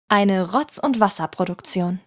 Eine Rotz- und Wasserproduktion.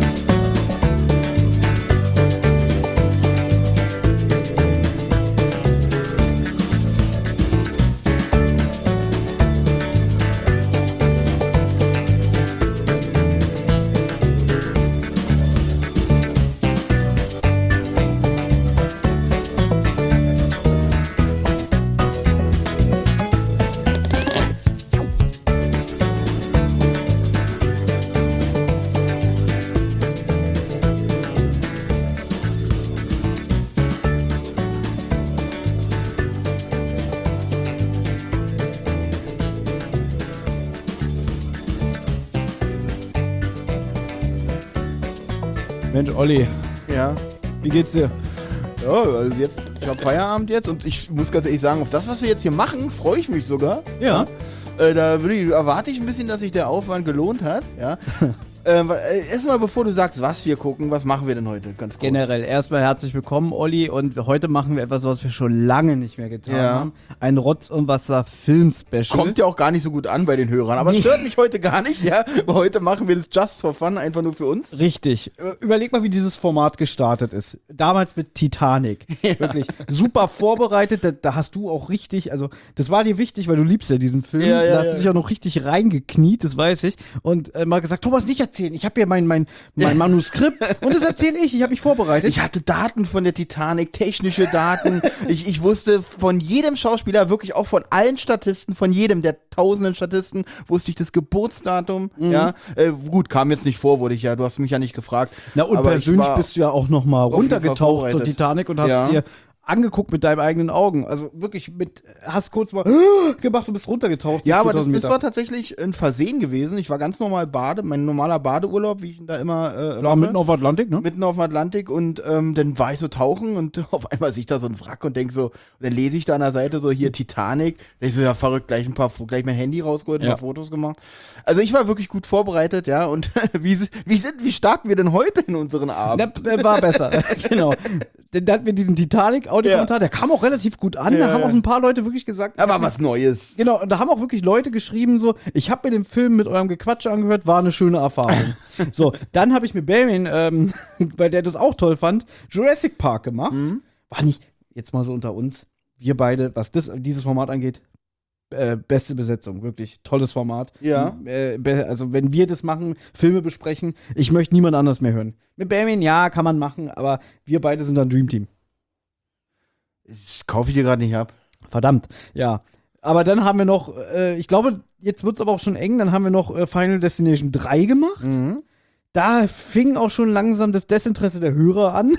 Mensch, Olli, Ja. wie geht's dir? Ja, also jetzt, ich habe Feierabend jetzt und ich muss ganz ehrlich sagen, auf das, was wir jetzt hier machen, freue ich mich sogar. Ja. Erwarte ich ein bisschen, dass sich der Aufwand gelohnt hat. Ja. Erstmal, bevor du sagst, was wir gucken, was machen wir denn heute? Ganz kurz. Generell erstmal herzlich willkommen, Olli. Und heute machen wir etwas, was wir schon lange nicht mehr getan haben. Ein Rotz- und Wasser-Film-Special. Kommt ja auch gar nicht so gut an bei den Hörern, aber Nee. stört mich heute gar nicht, ja. Weil heute machen wir das just for fun, einfach nur für uns. Richtig. Überleg mal, wie dieses Format gestartet ist. Damals mit Titanic. Wirklich super vorbereitet. Da hast du auch richtig, also das war dir wichtig, weil du liebst ja diesen Film. Ja, Da hast du dich auch noch richtig reingekniet, das weiß ich. Und mal gesagt, Thomas, nicht erzählen. Ich habe hier mein Manuskript und das erzähle ich. Ich habe mich vorbereitet. Ich hatte Daten von der Titanic, technische Daten. Ich wusste von jedem Schauspieler, wirklich auch von allen Statisten, von jedem der tausenden Statisten, wusste ich das Geburtsdatum. Ja, gut, kam jetzt nicht vor, du hast mich ja nicht gefragt. Na und aber persönlich ich war bist du ja auch noch mal jeden Fall runtergetaucht zur vorbereitet. Titanic und hast Ja. dir angeguckt mit deinen eigenen Augen. Also wirklich hast kurz mal gemacht und bist runtergetaucht. Ja, die aber das 4000 war Meter. tatsächlich ein Versehen gewesen. Ich war ganz normal mein normaler Badeurlaub, wie ich ihn da immer Klar, mache. mitten auf Atlantik, ne? Mitten auf dem Atlantik und dann war ich so tauchen und auf einmal sehe ich da so ein Wrack und denk so, und dann lese ich da an der Seite so hier Titanic. Da ist ja verrückt, gleich mein Handy rausgeholt, ein Ja. paar Fotos gemacht. Also ich war wirklich gut vorbereitet, ja. Und wie starten wir denn heute in unseren Abend? War besser, genau. Dann hatten wir diesen Titanic-Audiokommentar, der kam auch relativ gut an. Da Ja, haben ja. auch so ein paar Leute wirklich gesagt. Aber was Neues. Genau, und da haben auch wirklich Leute geschrieben, so, ich habe mir den Film mit eurem Gequatsche angehört, war eine schöne Erfahrung. So, dann habe ich mit Benjamin, weil der das auch toll fand, Jurassic Park gemacht. War nicht, jetzt mal so unter uns, wir beide, was dieses Format angeht, beste Besetzung, wirklich tolles Format. Ja. Also wenn wir das machen, Filme besprechen, ich möchte niemand anders mehr hören. Mit Benjamin, ja, kann man machen, aber wir beide sind ein Dreamteam. Das kaufe ich dir gerade nicht ab. Verdammt, ja. Aber dann haben wir noch, ich glaube, jetzt wird es aber auch schon eng, dann haben wir noch Final Destination 3 gemacht. Mhm. Da fing auch schon langsam das Desinteresse der Hörer an.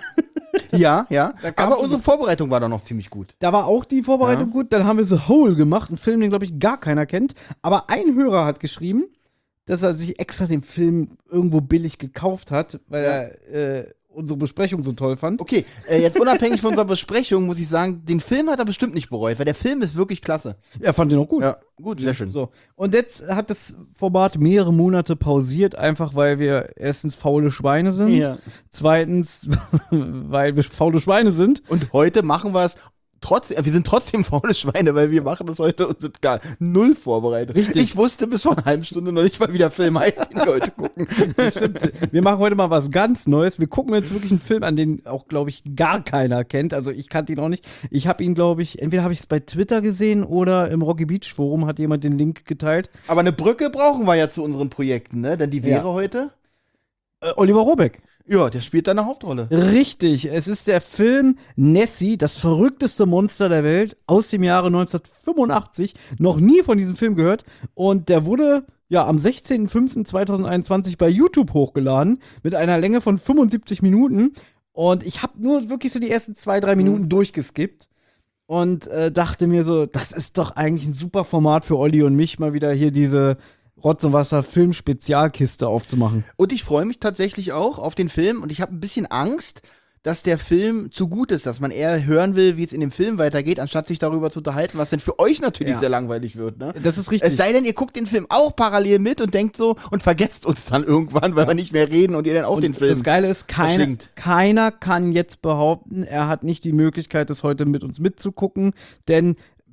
Ja, ja. Da kam Aber schon unsere Vorbereitung war doch noch ziemlich gut. Da war auch die Vorbereitung Ja. gut. Dann haben wir The Hole gemacht, einen Film, den, glaube ich, gar keiner kennt. Aber ein Hörer hat geschrieben, dass er sich extra den Film irgendwo billig gekauft hat, weil er unsere Besprechung so toll fand. Okay, jetzt unabhängig von unserer Besprechung muss ich sagen, den Film hat er bestimmt nicht bereut, weil der Film ist wirklich klasse. Er fand den auch gut. Ja, gut, sehr schön. So. Und jetzt hat das Format mehrere Monate pausiert, einfach weil wir erstens faule Schweine sind, Ja. zweitens, weil wir faule Schweine sind. Und heute machen wir es trotzdem, wir sind trotzdem faule Schweine, weil wir machen das heute und sind gar null vorbereitet. Richtig. Ich wusste bis vor einer halben Stunde noch nicht mal, wie der Film heißt, den wir heute gucken. Stimmt. Wir machen heute mal was ganz Neues. Wir gucken jetzt wirklich einen Film an, den auch, glaube ich, gar keiner kennt. Also ich kannte ihn auch nicht. Ich habe ihn, glaube ich, entweder habe ich es bei Twitter gesehen oder im Rocky Beach Forum hat jemand den Link geteilt. Aber eine Brücke brauchen wir ja zu unseren Projekten, ne? Denn die wäre Ja. heute, Oliver Rohrbeck. ja, der spielt da eine Hauptrolle. Richtig, es ist der Film Nessie, das verrückteste Monster der Welt, aus dem Jahre 1985. Noch nie von diesem Film gehört. Und der wurde ja am 16.05.2021 bei YouTube hochgeladen mit einer Länge von 75 Minuten. Und ich habe nur wirklich so die ersten 2-3 Minuten durchgeskippt. Und dachte mir so, das ist doch eigentlich ein super Format für Olli und mich, mal wieder hier diese Rotz und Wasser Film-Spezialkiste aufzumachen. Und ich freue mich tatsächlich auch auf den Film und ich habe ein bisschen Angst, dass der Film zu gut ist, dass man eher hören will, wie es in dem Film weitergeht, anstatt sich darüber zu unterhalten, was denn für euch natürlich Ja. sehr langweilig wird, ne? Das ist richtig. Es sei denn, ihr guckt den Film auch parallel mit und denkt so und vergesst uns dann irgendwann, weil wir nicht mehr reden und ihr dann auch den Film. Das Geile ist, verschlingt. keiner kann jetzt behaupten, er hat nicht die Möglichkeit, das heute mit uns mitzugucken, denn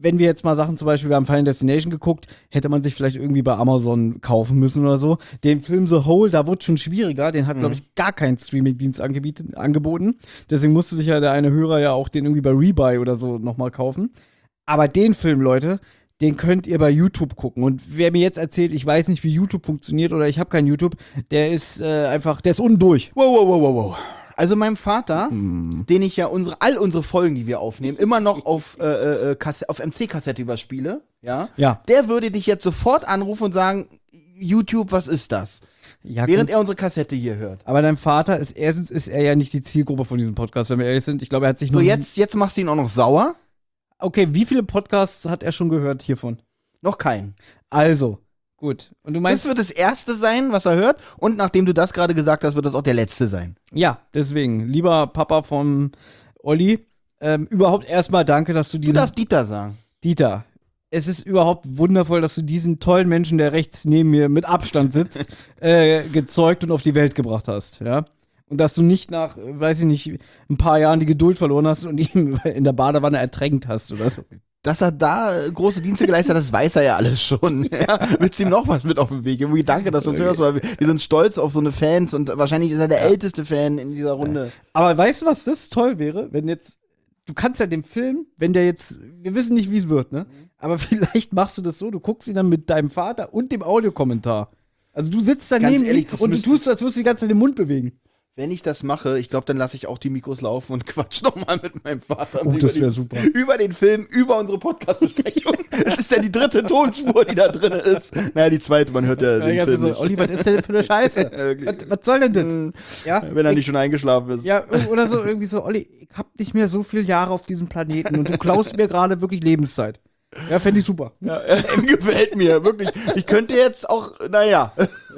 wenn wir jetzt mal Sachen, zum Beispiel, wir haben Final Destination geguckt, hätte man sich vielleicht irgendwie bei Amazon kaufen müssen oder so. Den Film The Hole, da wurde schon schwieriger. Den hat, glaube ich, gar kein Streamingdienst angeboten. Deswegen musste sich ja der eine Hörer ja auch den irgendwie bei Rebuy oder so nochmal kaufen. Aber den Film, Leute, den könnt ihr bei YouTube gucken. Und wer mir jetzt erzählt, ich weiß nicht, wie YouTube funktioniert oder ich habe kein YouTube, der ist einfach, der ist unten durch. Wow. Also meinem Vater, den ich ja all unsere Folgen, die wir aufnehmen, immer noch auf MC-Kassette überspiele, ja, der würde dich jetzt sofort anrufen und sagen, YouTube, was ist das? Ja, Während er unsere Kassette hier hört. Aber dein Vater ist, erstens ist er ja nicht die Zielgruppe von diesem Podcast, wenn wir ehrlich sind. Ich glaube, er hat sich So, nur. jetzt machst du ihn auch noch sauer? Okay, wie viele Podcasts hat er schon gehört hiervon? Noch keinen. Also, gut. Und du meinst. Das wird das erste sein, was er hört. Und nachdem du das gerade gesagt hast, wird das auch der letzte sein. Ja, deswegen, lieber Papa von Olli, überhaupt erstmal danke, dass du Du diesen. darfst Dieter sagen. Dieter, es ist überhaupt wundervoll, dass du diesen tollen Menschen, der rechts neben mir mit Abstand sitzt, gezeugt und auf die Welt gebracht hast, ja. Und dass du nicht nach, weiß ich nicht, ein paar Jahren die Geduld verloren hast und ihn in der Badewanne ertränkt hast oder so. Dass er da große Dienste geleistet hat, das weiß er ja alles schon. Ja, willst du ihm noch was mit auf den Weg geben? Danke, dass du uns hörst, weil wir sind stolz auf so eine Fans und wahrscheinlich ist er der älteste Fan in dieser Runde. Aber weißt du, was das toll wäre, wenn jetzt, du kannst ja den Film, wenn der jetzt, wir wissen nicht, wie es wird, ne? Aber vielleicht machst du das so, du guckst ihn dann mit deinem Vater und dem Audiokommentar. Also du sitzt Ganz daneben ehrlich, und du tust, als würdest du die ganze Zeit den Mund bewegen. Wenn ich das mache, ich glaube, dann lasse ich auch die Mikros laufen und quatsch nochmal mit meinem Vater. Oh, das wäre super. Über den Film, über unsere Podcast-Besprechung. Es ist ja die dritte Tonspur, die da drin ist. Naja, die zweite, man hört ja den Film so, nicht. Olli, was ist denn für eine Scheiße? was soll denn das? Ja, Wenn er nicht schon eingeschlafen ist. Ja, oder so irgendwie so, Olli, ich hab nicht mehr so viele Jahre auf diesem Planeten und du klaust mir gerade wirklich Lebenszeit. Ja, fände ich super. Ja, gefällt mir, wirklich. Ich könnte jetzt auch, naja.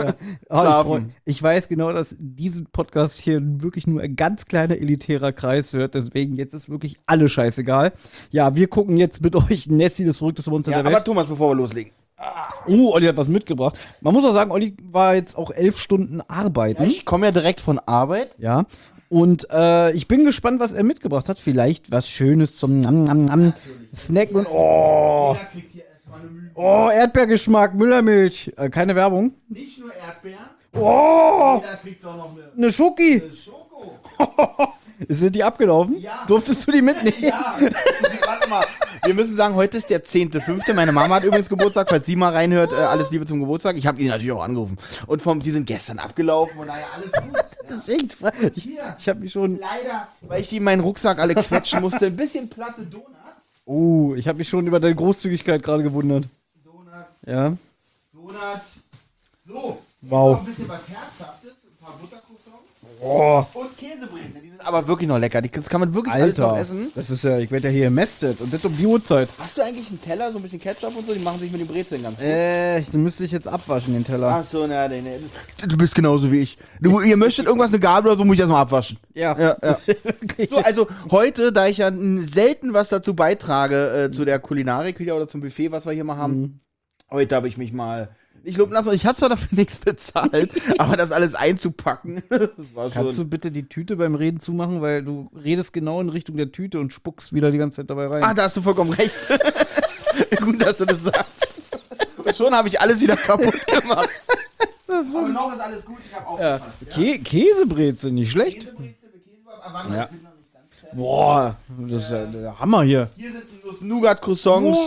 Ich weiß genau, dass diesen Podcast hier wirklich nur ein ganz kleiner elitärer Kreis hört. Deswegen, jetzt ist wirklich alles scheißegal. Ja, wir gucken jetzt mit euch Nessie, das verrückteste Monster Ja, der Welt. aber Thomas, bevor wir loslegen. Olli hat was mitgebracht. Man muss auch sagen, Olli war jetzt auch 11 Stunden arbeiten. Ich komme ja direkt von Arbeit. Ja. Und ich bin gespannt, was er mitgebracht hat. Vielleicht was Schönes zum Snacken und Erdbeergeschmack, Müllermilch. Keine Werbung. Nicht nur Erdbeeren. Oh, Jeder kriegt doch noch eine Schoki. Schoko. Sind die abgelaufen? Ja. Durftest du die mitnehmen? Ja, warte mal. Wir müssen sagen, heute ist der 10.5. Meine Mama hat übrigens Geburtstag, falls sie mal reinhört, alles Liebe zum Geburtstag. Ich habe ihn natürlich auch angerufen. Und die sind gestern abgelaufen und naja, alles gut. Deswegen, ich habe mich schon. Leider, weil ich die in meinen Rucksack alle quetschen musste, ein bisschen platte Donuts. Ich habe mich schon über deine Großzügigkeit gerade gewundert. Donuts. Ja. Donuts. So. Wow. Noch ein bisschen was Herzhaftes, ein paar Buttercroissants. Oh, Und Käsebrezeln. Die sind aber wirklich noch lecker. Das kann man wirklich alles noch Alter. essen. Das ist ja, ich werde ja hier gemästet und das um die Uhrzeit. Hast du eigentlich einen Teller, so ein bisschen Ketchup und so? Die machen sich mit den Brezeln ganz gut. Den müsste ich jetzt abwaschen, den Teller. Achso, nee. Du bist genauso wie ich. Ihr möchtet irgendwas, eine Gabel oder so, muss ich erstmal abwaschen. Ja. Das ist wirklich So, also heute, da ich ja selten was dazu beitrage, zu der Kulinarik wieder oder zum Buffet, was wir hier mal haben, heute habe ich mich mal. Ich habe zwar dafür nichts bezahlt, aber das alles einzupacken, das war schon. Kannst du bitte die Tüte beim Reden zumachen, weil du redest genau in Richtung der Tüte und spuckst wieder die ganze Zeit dabei rein. Da hast du vollkommen recht. Gut, dass du das sagst. Und schon habe ich alles wieder kaputt gemacht. Aber noch ist alles gut, ich habe aufgepasst. Käsebrezel, nicht schlecht. Ja. Boah, das ist ja der Hammer hier. Hier sind Nuss-Nougat-Croissants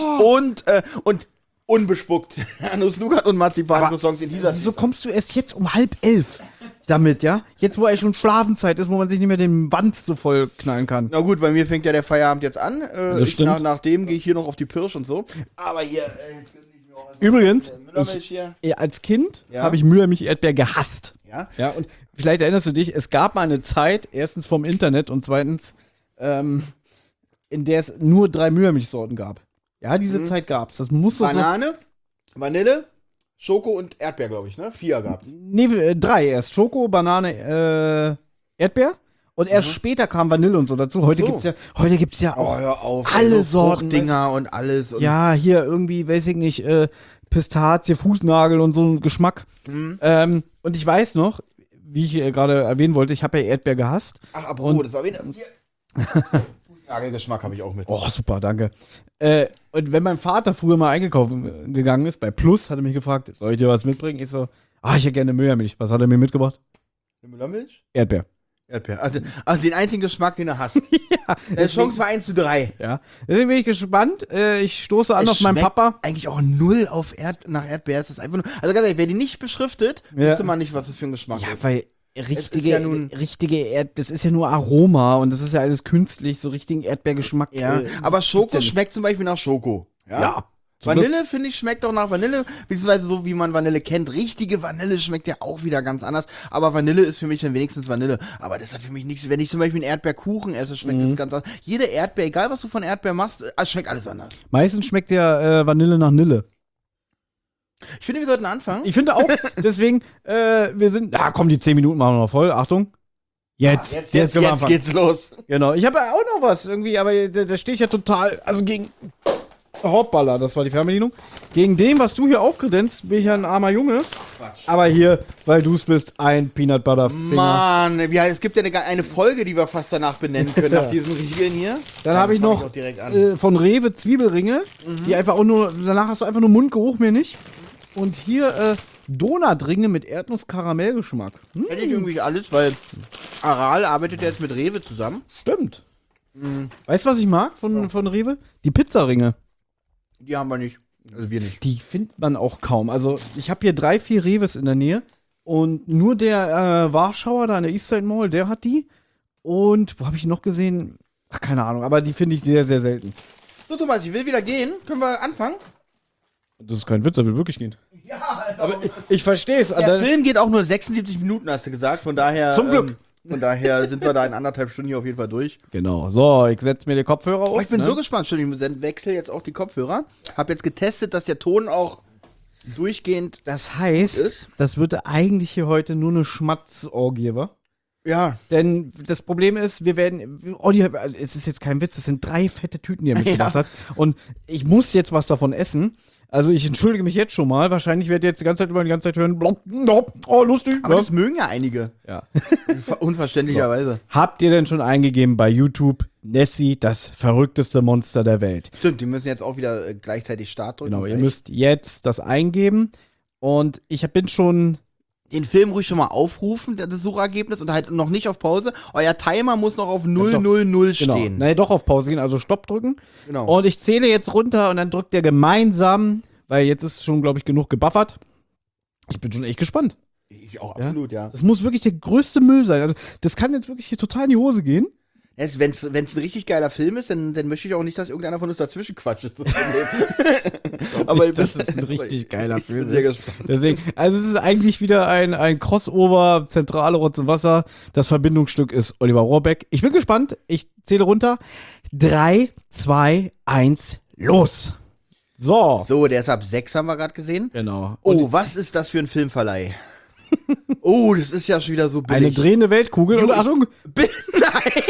und unbespuckt. Nuss-Nougat und Marzipan-Croissants in dieser. Wieso kommst du erst jetzt um 10:30 damit, ja? Jetzt, wo eigentlich schon Schlafenszeit ist, wo man sich nicht mehr den Wanz so voll knallen kann. Na gut, bei mir fängt ja der Feierabend jetzt an. Stimmt. Nachdem gehe ich hier noch auf die Pirsch und so. Aber hier, jetzt gönn ich mir auch Übrigens, Müllermilch hier. als Kind Ja. habe ich Müllermilch-Erdbeer gehasst. Ja. Ja, und vielleicht erinnerst du dich, es gab mal eine Zeit, erstens vom Internet und zweitens, in der es nur 3 Müllermilchsorten gab. Ja, diese Zeit gab's. Das muss doch so. Banane, Vanille, Schoko und Erdbeer, glaube ich, ne? 4 gab's. Nee, 3 erst. Schoko, Banane, Erdbeer. Und erst später kam Vanille und so dazu. Heute gibt's ja auch hör auf. alle so Sorten. Dinger und alles. Und Ja, hier irgendwie, weiß ich nicht, Pistazie, Fußnagel und so ein Geschmack. Und ich weiß noch, wie ich gerade erwähnen wollte, ich habe ja Erdbeer gehasst. Ach, apropos, das war wieder. Nagelgeschmack habe ich auch mit. Oh, super, danke. Und wenn mein Vater früher mal einkaufen gegangen ist, bei Plus, hat er mich gefragt, soll ich dir was mitbringen? Ich so, ich hätte gerne Müllermilch. Was hat er mir mitgebracht? Eine Müllermilch? Erdbeer. Erdbeer. Also den einzigen Geschmack, den er hast. Ja, Die Chance war 1:3. ja. Deswegen bin ich gespannt. Ich stoße an auf meinen schmeckt Papa. Eigentlich auch 0 auf nach Erdbeer. Es ist einfach nur, also ganz ehrlich, wer die nicht beschriftet, wüsste man nicht, was das für ein Geschmack ist. Weil richtige das ist ja nur Aroma und das ist ja alles künstlich, so richtigen Erdbeergeschmack. Ja, aber Schoko gibt's ja nicht. schmeckt zum Beispiel nach Schoko. Ja. Vanille, finde ich, schmeckt auch nach Vanille, beziehungsweise so, wie man Vanille kennt. Richtige Vanille schmeckt ja auch wieder ganz anders, aber Vanille ist für mich dann wenigstens Vanille. Aber das hat für mich nichts, wenn ich zum Beispiel einen Erdbeerkuchen esse, schmeckt das ganz anders. Jede Erdbeer, egal was du von Erdbeer machst, schmeckt alles anders. Meistens schmeckt ja Vanille nach Nille. Ich finde, wir sollten anfangen. Ich finde auch, deswegen, wir sind, komm, die 10 Minuten machen wir noch voll, Achtung. Jetzt können wir Jetzt anfangen. geht's los. Genau, ich habe ja auch noch was irgendwie, aber da stehe ich ja total, also gegen, hoppala, das war die Fernbedienung. Gegen dem, was du hier aufkredenzt, bin ich ja ein armer Junge. Quatsch. Aber hier, weil du es bist, ein Peanut Butter Finger. Mann, ja, es gibt ja eine Folge, die wir fast danach benennen können, nach diesen Riegeln hier. Dann habe ich fang noch auch direkt an. von Rewe Zwiebelringe, die einfach auch nur, danach hast du einfach nur Mundgeruch, mehr nicht. Und hier Donutringe mit Erdnuss-Karamellgeschmack. Kenn ich irgendwie alles, weil Aral arbeitet ja jetzt mit Rewe zusammen. Stimmt. Weißt du, was ich mag von Rewe? Die Pizzaringe. Die haben wir nicht. Also wir nicht. Die findet man auch kaum. Also ich habe hier 3, 4 Rewes in der Nähe und nur der Warschauer da an der Eastside Mall, der hat die. Und wo habe ich noch gesehen? Ach, keine Ahnung, aber die finde ich sehr, sehr selten. So, Thomas, ich will wieder gehen. Können wir anfangen? Das ist kein Witz, er will wirklich gehen. Ja, Aber ich verstehe es. der Film geht auch nur 76 Minuten, hast du gesagt. Von daher. Zum Glück. Von daher sind wir da in 1,5 Stunden hier auf jeden Fall durch. Genau. So, ich setze mir die Kopfhörer auf. Oh, ich bin ne? so gespannt. Entschuldigung, ich wechsle jetzt auch die Kopfhörer. Hab jetzt getestet, dass der Ton auch durchgehend. Das heißt, ist. das wird eigentlich hier heute nur eine Schmatzorgie, wa? Ja. Denn das Problem ist, wir werden, Olli, es ist jetzt kein Witz, das sind 3 fette Tüten, die er mitgebracht hat. Und ich muss jetzt was davon essen. Also ich entschuldige mich jetzt schon mal. Wahrscheinlich werdet ihr jetzt die ganze Zeit hören, blop, blop, oh, lustig. Aber das mögen ja einige. Ja. Unverständlicherweise. Habt ihr denn schon eingegeben bei YouTube Nessie, das verrückteste Monster der Welt? Stimmt, die müssen jetzt auch wieder gleichzeitig Start drücken. Genau, ihr müsst jetzt das eingeben. Und ich bin schon. Den Film ruhig schon mal aufrufen, das Suchergebnis, und halt noch nicht auf Pause. Euer Timer muss noch auf 000 Genau. stehen. Naja, doch auf Pause gehen, also Stopp drücken. Genau. Und ich zähle jetzt runter und dann drückt ihr gemeinsam, weil jetzt ist schon, glaube ich, genug gebuffert. Ich bin schon echt gespannt. Ich auch absolut, ja. Das muss wirklich der größte Müll sein. Also, das kann jetzt wirklich hier total in die Hose gehen. Wenn es ein richtig geiler Film ist, dann möchte ich auch nicht, dass irgendeiner von uns dazwischen quatscht. Aber Das ist ein richtig geiler Film. Ich bin sehr gespannt. Deswegen, also es ist eigentlich wieder ein Crossover, Zentrale Rotz und Wasser. Das Verbindungsstück ist Oliver Rohrbeck. Ich bin gespannt. Ich zähle runter. 3, 2, 1, los. So. So, der ist ab 6, haben wir gerade gesehen. Genau. Oh, was ist das für ein Filmverleih? Oh, das ist ja schon wieder so billig. Eine drehende Weltkugel. Und Jo, Achtung. Nein!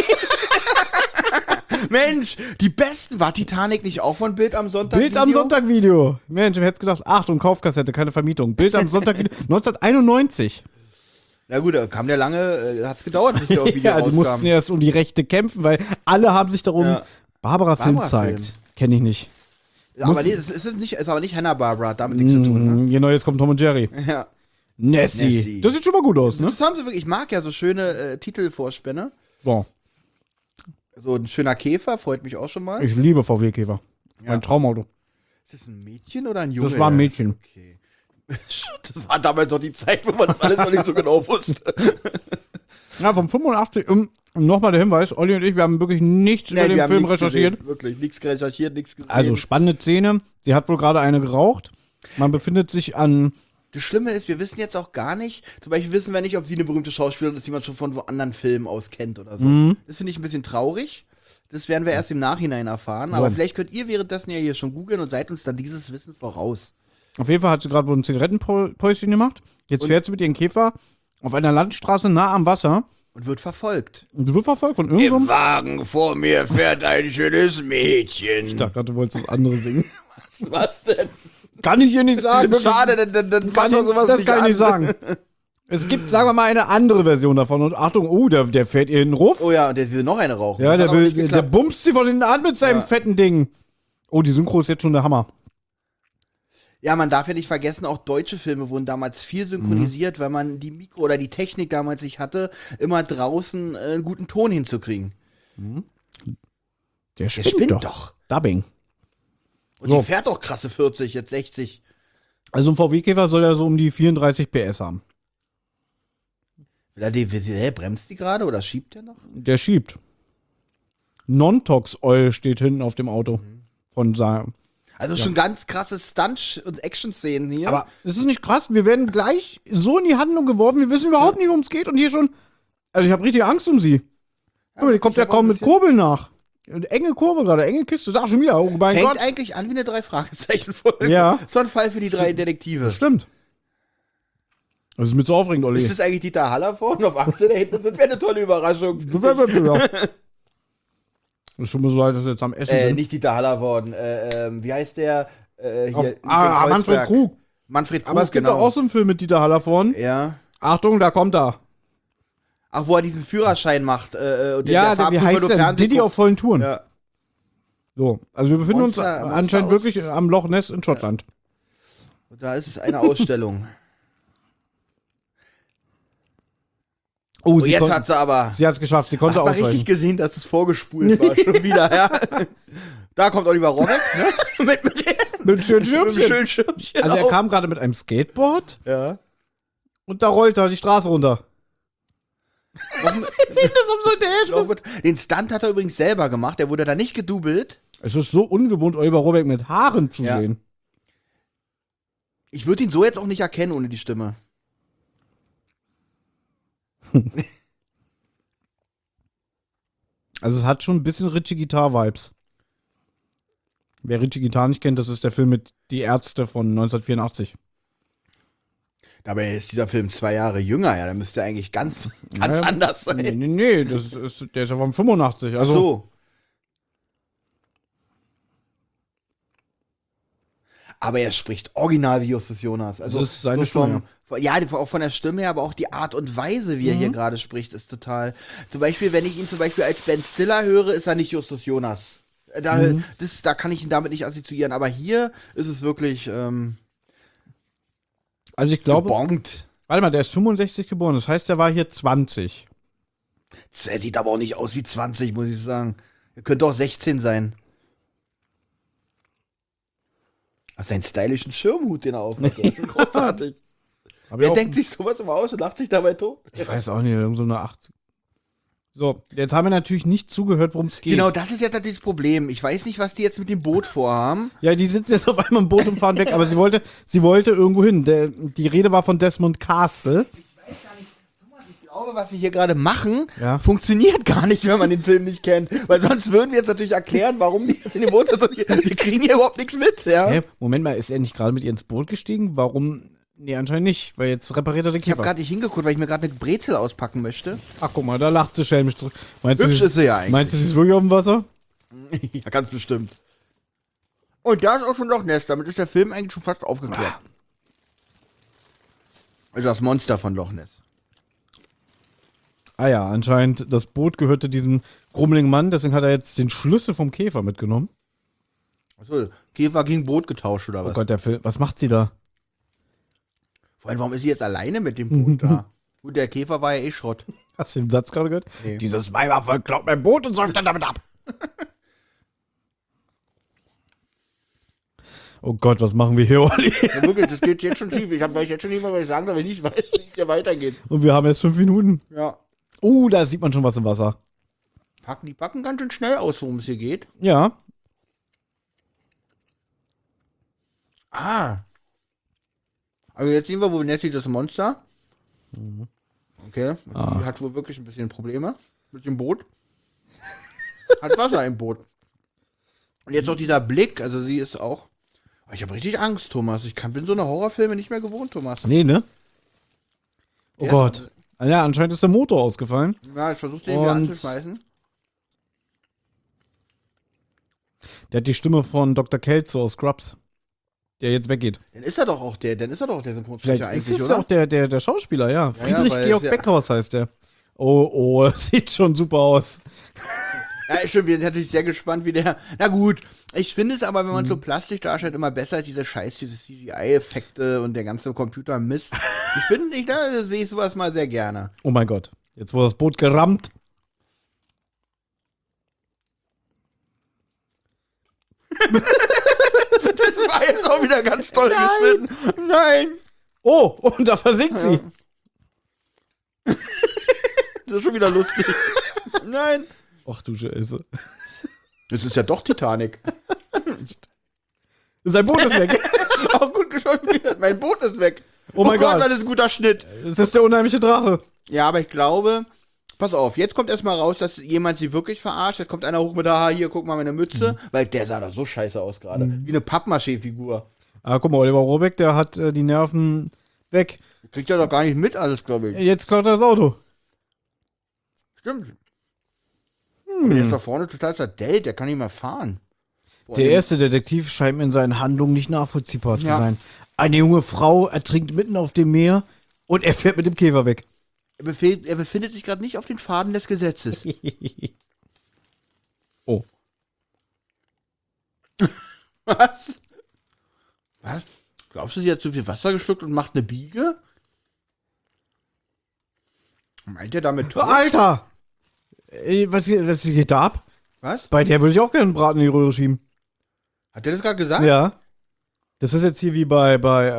Mensch, die besten. War Titanic nicht auch von Bild am Sonntag? Bild am Sonntag Video. Mensch, wer hätte es gedacht? Achtung, Kaufkassette, keine Vermietung. Bild am Sonntag Video. 1991. Na gut, da kam der lange, hat's gedauert, bis der auf Video Ja, die rauskam. mussten erst um die Rechte kämpfen, weil alle haben sich darum. Ja. Barbara Film Barbara zeigt. Film. Kenne ich nicht. Aber nee, es ist aber nicht Hanna-Barbera, hat damit nichts zu tun, ne? Genau, jetzt kommt Tom und Jerry. Ja. Nessie. Nessie. Das sieht schon mal gut aus, ne? Das haben sie wirklich, ich mag ja so schöne Titelvorspänne. So, So ein schöner Käfer, freut mich auch schon mal. ich liebe VW-Käfer. Ja. Mein Traumauto. Ist das ein Mädchen oder ein Junge? Das war ein Mädchen. Okay. Das war damals doch die Zeit, wo man das alles noch nicht so genau wusste. Ja, vom 85, nochmal der Hinweis, Olli und ich, wir haben wirklich nichts über wir den haben Film nichts recherchiert. Gesehen, wirklich, nichts recherchiert, nichts gesehen. Also spannende Szene. Sie hat wohl gerade eine geraucht. Man befindet sich an. Das Schlimme ist, wir wissen jetzt auch gar nicht, zum Beispiel wissen wir nicht, ob sie eine berühmte Schauspielerin ist, die man schon von wo anderen Filmen aus kennt oder so. Das finde ich ein bisschen traurig. Das werden wir erst im Nachhinein erfahren. Aber vielleicht könnt ihr währenddessen ja hier schon googeln und seid uns dann dieses Wissen voraus. Auf jeden Fall hat sie gerade wohl ein Zigarettenpäuschen gemacht. Jetzt fährt sie mit ihrem Käfer auf einer Landstraße nah am Wasser. Und wird verfolgt. Und sie wird verfolgt von irgendeinem. Wagen vor mir fährt ein schönes Mädchen. Ich dachte gerade, du wolltest das andere singen. Was denn? Kann ich hier nicht sagen. Schade, dann Kann ich, das kann ich nicht sagen. Es gibt, sagen wir mal, eine andere Version davon. Und Achtung, der fährt ihr in den Ruf. Oh ja, und der will noch eine rauchen. Ja, Das hat auch nicht der geklappt. bumst sie von hinten an mit seinem fetten Ding. Oh, die Synchro ist jetzt schon der Hammer. Ja, man darf ja nicht vergessen, auch deutsche Filme wurden damals viel synchronisiert, weil man die Mikro oder die Technik damals nicht hatte, immer draußen einen guten Ton hinzukriegen. Der Der spinnt doch. Dubbing. Und So. die fährt doch krasse 40, jetzt 60. Also ein VW-Käfer soll ja so um die 34 PS haben. Bremst die gerade oder schiebt der noch? Der schiebt. Non-Tox-Oil steht hinten auf dem Auto. Von seinem. Also schon ganz krasse Stunt- und Action-Szenen hier. Aber es ist nicht krass, wir werden gleich so in die Handlung geworfen, wir wissen überhaupt nicht, worum es geht und hier schon. Also ich habe richtig Angst um sie. Guck mal, die kommt ja ich hab auch kaum ein mit bisschen- Kurbeln nach. Eine enge Kurve gerade, enge Kiste, da schon wieder. Oh mein Fängt Gott. eigentlich an wie eine 3-Fragezeichen-Folge. Ja. So ein Fall für die 3 Detektive. Stimmt. Das ist mir so aufregend, Olli. Ist das eigentlich Dieter Haller vorne auf Achse dahinter? Das wäre eine tolle Überraschung. Es tut mir so leid, dass ich jetzt am Essen bin. Nicht Dieter Haller worden. Wie heißt der? Hier, Manfred Kreuzberg. Krug. Manfred Krug, Aber es gibt genau. doch auch so einen Film mit Dieter Haller vorn. Ja. Achtung, da kommt er. Ach, wo er diesen Führerschein macht. Und Ja, wie heißt der? Diddy auf vollen Touren. Ja. So, also wir befinden uns Monster anscheinend aus- wirklich am Loch Ness in Schottland. Und da ist eine Ausstellung. Oh, Und jetzt hat sie aber sie hat es geschafft, sie konnte hat man richtig ausweichen. gesehen, dass es vorgespult war. Schon wieder, ja. Da kommt Oliver Rohrbeck, ne? Mit einem schönen Mit Schirmchen. einem schönen Schirmchen. Also er auf. kam gerade mit einem Skateboard Ja. und da rollt er die Straße runter. Den Stunt hat er übrigens selber gemacht. Der wurde da nicht gedoubelt. Es ist so ungewohnt, Oliver Rohrbeck mit Haaren zu Ja. sehen. Ich würde ihn so jetzt auch nicht erkennen ohne die Stimme. Also es hat schon ein bisschen Richie Guitar-Vibes. Wer Richie Guitar nicht kennt, das ist der Film mit Die Ärzte von 1984. Dabei ist dieser Film 2 Jahre jünger, ja. Da müsste er eigentlich ganz Ja. anders sein. Nee, der ist ja von 85. Ach Also, so. Aber er spricht original wie Justus Jonas. Also Das ist seine so ja, auch von der Stimme her, aber auch die Art und Weise, wie er hier gerade spricht, ist total. Zum Beispiel, wenn ich ihn zum Beispiel als Ben Stiller höre, ist er nicht Justus Jonas. Da kann ich ihn damit nicht assoziieren. Aber hier ist es wirklich also ich glaube, gebongt. warte mal, der ist 65 geboren, das heißt, der war hier 20. Er sieht aber auch nicht aus wie 20, muss ich sagen. Er könnte auch 16 sein. Hast einen stylischen Schirmhut, den er aufhat. Großartig. Aber ja Wer auch, denkt sich sowas immer aus und lacht sich dabei tot? ich weiß auch nicht, irgend so eine 80. So, jetzt haben wir natürlich nicht zugehört, worum es geht. Genau, das ist jetzt natürlich das Problem. Ich weiß nicht, was die jetzt mit dem Boot vorhaben. Ja, die sitzen jetzt auf einmal im Boot und fahren weg, aber sie wollte irgendwo hin. Die Rede war von Desmond Castle. Ich glaube, was wir hier gerade machen, Ja. funktioniert gar nicht, wenn man den Film nicht kennt. Weil sonst würden wir jetzt natürlich erklären, warum die jetzt in dem Boot sind. Und wir kriegen hier überhaupt nichts mit. Ja? Hä? Moment mal, ist er nicht gerade mit ihr ins Boot gestiegen? Warum? Nee, anscheinend nicht, weil jetzt repariert er den Ich habe Käfer. gerade nicht hingeguckt, weil ich mir gerade eine Brezel auspacken möchte. Ach, guck mal, da lacht sie schelmisch zurück. Meinst Hübsch du, ist sie ja eigentlich. meinst du, sie ist wirklich auf dem Wasser? Ja, ganz bestimmt. Und da ist auch schon Loch Ness. Damit ist der Film eigentlich schon fast aufgeklärt. Also das Monster von Loch Ness. Ah ja, anscheinend, das Boot gehörte diesem grummeligen Mann, deswegen hat er jetzt den Schlüssel vom Käfer mitgenommen. Achso, Käfer gegen Boot getauscht oder Oh was? Gott, der Film, was macht sie da? Vor allem, warum ist sie jetzt alleine mit dem Boot da? Gut, der Käfer war ja eh Schrott. Hast du den Satz gerade gehört? Nee. Dieses Weibervolk klaut mein Boot und säuft dann damit ab. Oh Gott, was machen wir hier, Olli? Ja, wirklich, das geht jetzt schon tief. Ich weiß jetzt schon nicht mehr, was ich sagen darf, wenn ich nicht weiß, wie es hier weitergeht. Und wir haben erst 5 Minuten. Ja. Da sieht man schon was im Wasser. Die packen ganz schön schnell aus, worum es hier geht. Ja. Ah. Also jetzt sehen wir, wo Nessie das Monster. Okay. Die hat wohl wirklich ein bisschen Probleme mit dem Boot. Hat Wasser im Boot. Und jetzt noch dieser Blick, also sie ist auch. Ich habe richtig Angst, Thomas. Bin so eine Horrorfilme nicht mehr gewohnt, Thomas. Nee, ne? Oh Der Gott. ist- Ah ja, anscheinend ist der Motor ausgefallen. Ja, ich versuche den irgendwie Und- anzuschmeißen. Der hat die Stimme von Dr. Kelso aus Scrubs. der jetzt weggeht. Dann ist er doch auch der Synchronsprecher Vielleicht ist eigentlich, es oder? auch der Schauspieler, ja. Friedrich weil Georg es ja- Beckhaus heißt der. Oh, sieht schon super aus. Ja, ich bin natürlich sehr gespannt, wie der. Na gut, ich finde es aber, wenn man so plastisch darstellt, immer besser als diese CGI-Effekte und der ganze Computer-Mist. Ich finde, da sehe ich sowas mal sehr gerne. Oh mein Gott. Jetzt wurde das Boot gerammt. Das war jetzt auch wieder ganz toll geschnitten. Nein! Oh, und da versinkt sie. Das ist schon wieder lustig. Nein! Ach du Scheiße. Das ist ja doch Titanic. Sein Boot ist weg. Auch gut geschauspielert. Mein Boot ist weg. Oh mein Gott. das ist ein guter Schnitt. Das ist der unheimliche Drache. Ja, aber ich glaube, pass auf, jetzt kommt erstmal raus, dass jemand sie wirklich verarscht. Jetzt kommt einer hoch mit, hier, guck mal meine Mütze. Weil der sah da so scheiße aus gerade. Wie eine Pappmaché-Figur. Ah, guck mal, Oliver Rohrbeck, der hat die Nerven weg. Kriegt er doch gar nicht mit alles, glaube ich. Jetzt klaut er das Auto. Stimmt. Aber der ist da vorne total zerdellt, der kann nicht mehr fahren. Der erste Detektiv scheint mir in seinen Handlungen nicht nachvollziehbar zu Ja. sein. Eine junge Frau ertrinkt mitten auf dem Meer und er fährt mit dem Käfer weg. Er befindet sich gerade nicht auf den Faden des Gesetzes. Oh. Was? Was? Glaubst du, sie hat zu viel Wasser geschluckt und macht eine Biege? Meint er damit tot? Alter! Was hier geht da ab? Was? Bei der würde ich auch gerne einen Braten in die Röhre schieben. Hat der das gerade gesagt? Ja. Das ist jetzt hier wie da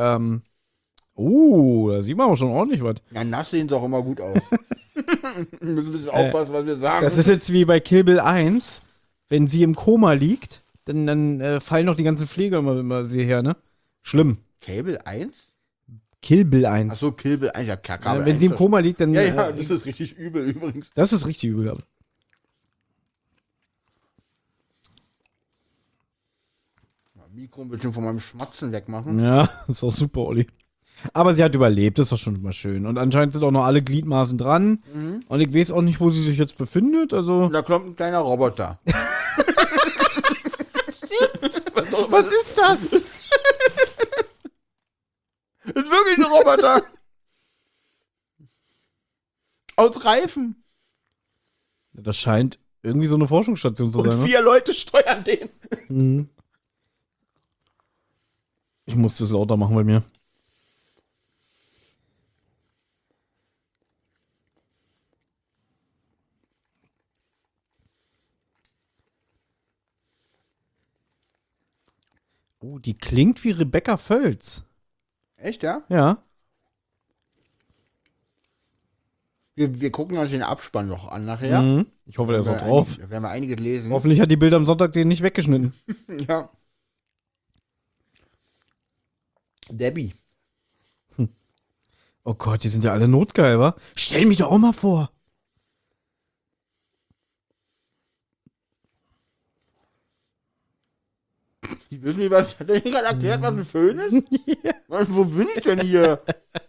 sieht man aber schon ordentlich was. Ja, nass sehen sie auch immer gut aus. Wir müssen ein bisschen aufpassen, was wir sagen. Das ist jetzt wie bei Kill Bill 1. Wenn sie im Koma liegt, dann fallen noch die ganzen Pfleger immer sie her, ne? Schlimm. Cable 1? Kill Bill 1. Achso, Kill Bill 1. Ja, klar, Wenn sie im Koma liegt, dann. Ja, das ist richtig übel übrigens. Das ist richtig übel. Aber. Mikro ein bisschen von meinem Schmatzen wegmachen. Ja, ist auch super, Olli. Aber sie hat überlebt, das ist doch schon immer schön. Und anscheinend sind auch noch alle Gliedmaßen dran. Und ich weiß auch nicht, wo sie sich jetzt befindet. Also. Und da kommt ein kleiner Roboter. Was ist das? Das ist wirklich ein Roboter. Aus Reifen. Das scheint irgendwie so eine Forschungsstation zu sein. Und Ne? 4 Leute steuern den. Mhm. Ich muss das lauter machen bei mir. Oh, die klingt wie Rebecca Völz. Echt, ja? Ja. Wir gucken uns den Abspann noch an nachher. Mhm. Ich hoffe, der ist auch drauf. Da werden wir einiges lesen. Hoffentlich hat die Bild am Sonntag den nicht weggeschnitten. Ja. Debbie. Oh Gott, die sind ja alle notgeil, wa? Stell mich doch auch mal vor. Die wissen nicht, was. Hat der Ihnen gerade erklärt, was ein Föhn ist? Wo bin ich denn hier?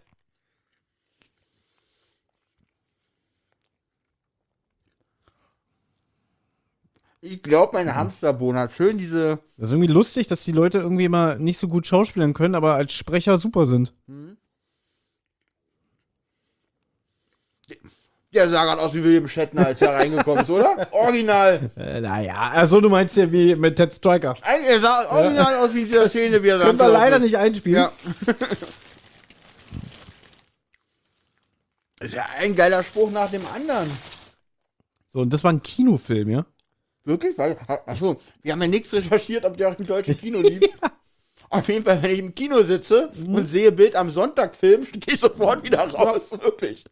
Ich glaube, mein Hamsterbohnen hat schön diese. Das ist irgendwie lustig, dass die Leute irgendwie mal nicht so gut schauspielern können, aber als Sprecher super sind. Der sah gerade aus wie William Shatner, als er reingekommen ist, oder? Original. Naja, also du meinst ja wie mit Ted Striker. Er sah original aus wie in dieser Szene, wie er da. Können wir leider nicht einspielen. Ja. Ist ja ein geiler Spruch nach dem anderen. So, und das war ein Kinofilm, ja? Wirklich? Achso, wir haben ja nichts recherchiert, ob der auch im deutschen Kino lief. Auf jeden Fall, wenn ich im Kino sitze und sehe Bild am Sonntag Film, gehe ich sofort wieder raus. Wirklich.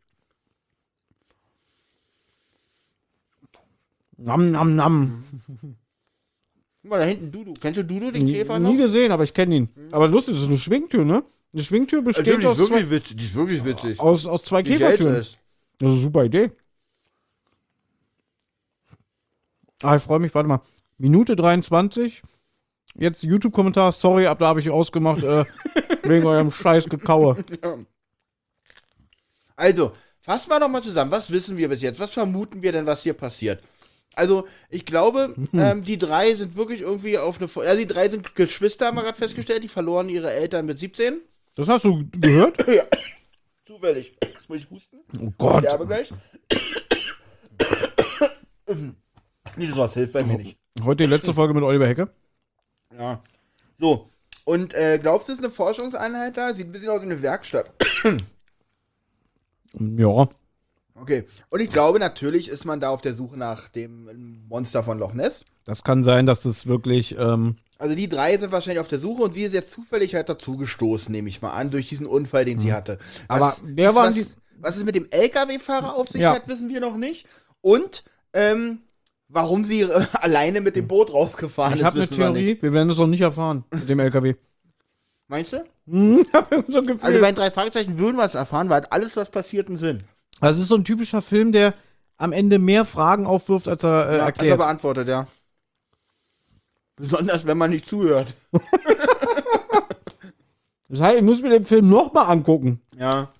Nam, nam, nam. Guck mal, da hinten Dudu. Kennst du Dudu, den Käfer noch? Nie gesehen, aber ich kenne ihn. Aber lustig, das ist eine Schwingtür, ne? Eine Schwingtür besteht Die ist aus wirklich witzig. Die ist wirklich witzig. aus zwei Wie Käfertüren. Geld ist. Das ist eine super Idee. Ah, ich freue mich, warte mal. Minute 23. Jetzt YouTube-Kommentar. Sorry, ab da habe ich ausgemacht, wegen eurem scheiß Gekaue. Ja. Also, fassen wir doch mal zusammen. Was wissen wir bis jetzt? Was vermuten wir denn, was hier passiert? Also, ich glaube, die drei sind wirklich irgendwie auf eine. Ja, die drei sind Geschwister, haben wir gerade festgestellt. Die verloren ihre Eltern mit 17. Das hast du gehört? Ja. Zufällig. Jetzt muss ich husten. Oh Gott. Ich sterbe gleich. Dieses was hilft bei mir nicht. Heute die letzte Folge mit Oliver Hecke. Ja. So. Und glaubst du, es ist eine Forschungseinheit da? Sieht ein bisschen aus wie eine Werkstatt. Ja. Okay. Und ich glaube, natürlich ist man da auf der Suche nach dem Monster von Loch Ness. Das kann sein, dass das wirklich. Also die drei sind wahrscheinlich auf der Suche und sie ist jetzt zufällig halt dazugestoßen, nehme ich mal an, durch diesen Unfall, den sie hatte. Aber wer waren die? Was es mit dem LKW-Fahrer auf sich Ja. hat, wissen wir noch nicht. Und warum sie alleine mit dem Boot rausgefahren Ich ist, habe eine wissen wir nicht. Theorie. Wir werden es noch nicht erfahren mit dem LKW. Meinst du? Ich habe so ein Gefühl. Also bei den drei Fragezeichen würden wir es erfahren, weil alles, was passiert, einen Sinn. Das ist so ein typischer Film, der am Ende mehr Fragen aufwirft, als er Ja, erklärt. er beantwortet, ja. Besonders, wenn man nicht zuhört. Das heißt, ich muss mir den Film nochmal angucken. Ja.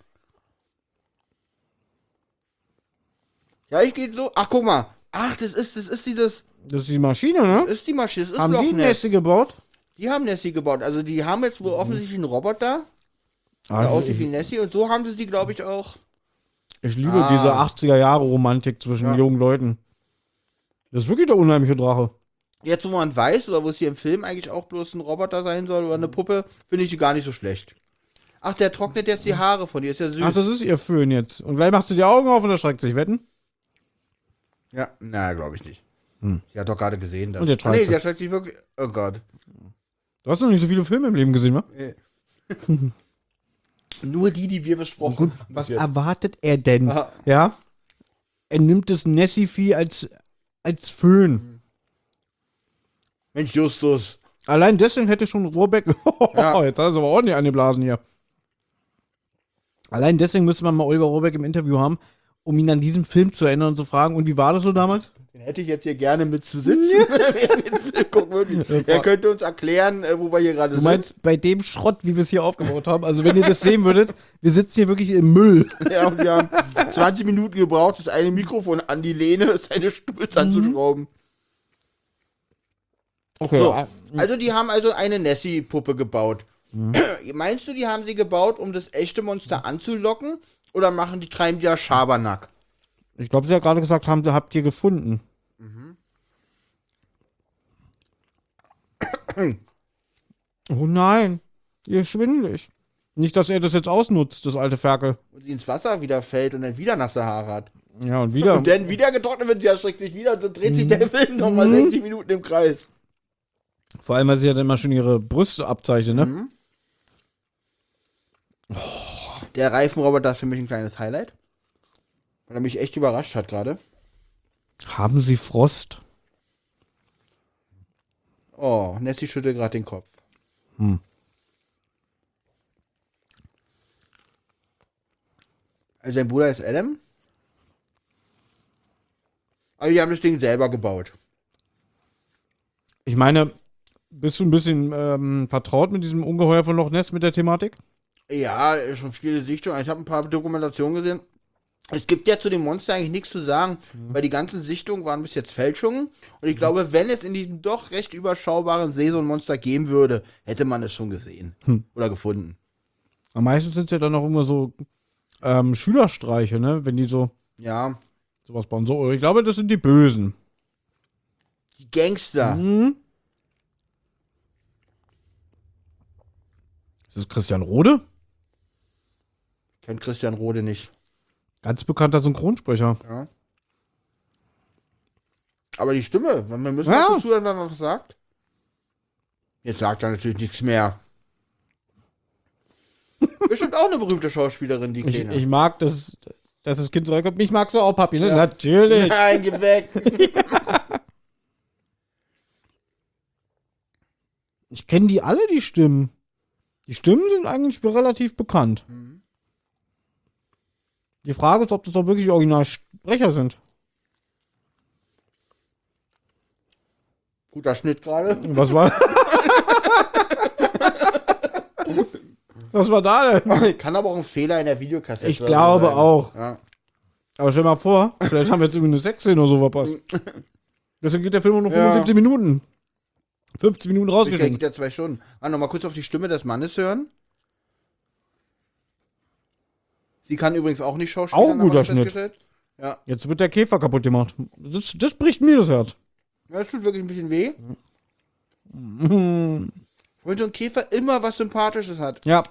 Ja, ich gehe so. Ach, guck mal. Ach, das ist dieses. Das ist die Maschine, ne? Das ist die Maschine. Das ist Haben Loch die Ness. Nessie gebaut? Die haben Nessie gebaut. Also, die haben jetzt wohl offensichtlich einen Roboter, der Also aussieht wie Nessie. Und so haben sie die, glaube ich, auch. ich liebe diese 80er-Jahre-Romantik zwischen Ja. jungen Leuten. Das ist wirklich der unheimliche Drache. Jetzt, wo man weiß, oder wo es hier im Film eigentlich auch bloß ein Roboter sein soll oder eine Puppe, finde ich die gar nicht so schlecht. Ach, der trocknet jetzt die Haare von dir. Ist ja süß. Ach, das ist ihr Föhn jetzt. Und gleich macht sie die Augen auf und erschreckt sich, wetten? Ja, na, glaube ich nicht. Die hat doch gerade gesehen, dass. Und jetzt schreit nee, sie. der schreckt sich wirklich. Oh Gott. Du hast noch nicht so viele Filme im Leben gesehen, wa? Nur die wir besprochen haben. Was bis jetzt. erwartet er denn? Aha. Ja? Er nimmt das Nessie-Vieh als Föhn. Mensch, Justus. Allein deswegen hätte schon Rohrbeck. Ja. Jetzt hat er es aber ordentlich angeblasen hier. Allein deswegen müsste man mal Oliver Rohrbeck im Interview haben, um ihn an diesen Film zu erinnern und zu fragen, und wie war das so damals? Den hätte ich jetzt hier gerne mit zu sitzen. Guck, wirklich. Er könnte uns erklären, wo wir hier gerade Du sind. meinst, bei dem Schrott, wie wir es hier aufgebaut haben, also wenn ihr das sehen würdet, wir sitzen hier wirklich im Müll. Ja, und wir haben 20 Minuten gebraucht, das eine Mikrofon an die Lehne seines Stuhls anzuschrauben. Okay. So, also die haben also eine Nessie-Puppe gebaut. Meinst du, die haben sie gebaut, um das echte Monster anzulocken? Oder treiben die da Schabernack? Ich glaube, sie hat gerade gesagt, habt ihr gefunden. Oh nein, ihr ist schwindelig. Nicht, dass er das jetzt ausnutzt, das alte Ferkel. Und sie ins Wasser wieder fällt und dann wieder nasse Haare hat. Ja, und wieder. Und dann wieder getrocknet wird, sie erschreckt sich wieder und dann dreht sich der Film nochmal 60 Minuten im Kreis. Vor allem, weil sie ja dann immer schon ihre Brüste abzeichnet, ne? Der Reifenroboter ist für mich ein kleines Highlight. Weil er mich echt überrascht hat gerade. Haben sie Frost? Oh, Nessie schüttelt gerade den Kopf. Also sein Bruder ist Adam. Aber die haben das Ding selber gebaut. Ich meine, bist du ein bisschen vertraut mit diesem Ungeheuer von Loch Ness, mit der Thematik? Ja, schon viele Sichtungen. Ich habe ein paar Dokumentationen gesehen. Es gibt ja zu dem Monster eigentlich nichts zu sagen, weil die ganzen Sichtungen waren bis jetzt Fälschungen. Und ich glaube, wenn es in diesem doch recht überschaubaren See so ein Monster geben würde, hätte man es schon gesehen. Oder gefunden. Am meisten sind es ja dann auch immer so Schülerstreiche, ne? Wenn die so Ja, sowas bauen. So, ich glaube, das sind die Bösen. die Gangster. Ist das Christian Rode? Kennt Christian Rode nicht. Ganz bekannter Synchronsprecher. Ja. Aber die Stimme, wir müssen Ja. auch kurz zuhören, wenn man was sagt. Jetzt sagt er natürlich nichts mehr. Bestimmt auch eine berühmte Schauspielerin, die Kleine. Ich mag das, dass das Kind zurückkommt. Mich magst du auch, Papi, ne? Natürlich. Nein, geh weg. Ich kenne die alle, die Stimmen. Die Stimmen sind eigentlich relativ bekannt. Die Frage ist, ob das auch wirklich Originalsprecher sind. Guter Schnitt gerade. Was war? Was war da denn? Kann aber auch ein Fehler in der Videokassette Ich sein. glaube auch. Ja. Aber stell mal vor, vielleicht haben wir jetzt irgendwie eine Sexszene oder so verpasst. Deswegen geht der Film nur Ja. 75 Minuten. 15 Minuten Ich rausgeschnitten. geht ja 2 Stunden. Noch mal kurz auf die Stimme des Mannes hören. Sie kann übrigens auch nicht schauspielen. Auch ein guter Schnitt. Ja. Jetzt wird der Käfer kaputt gemacht. Das bricht mir das Herz. Ja, das tut wirklich ein bisschen weh. Wenn so ein Käfer immer was Sympathisches hat. Ja.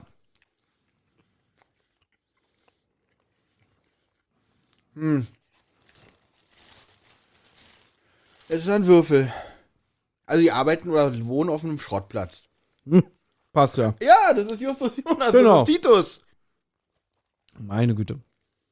Es ist ein Würfel. Also die arbeiten oder wohnen auf einem Schrottplatz. Passt ja. Ja, das ist Justus Jonas, Genau. das ist Titus. Meine Güte.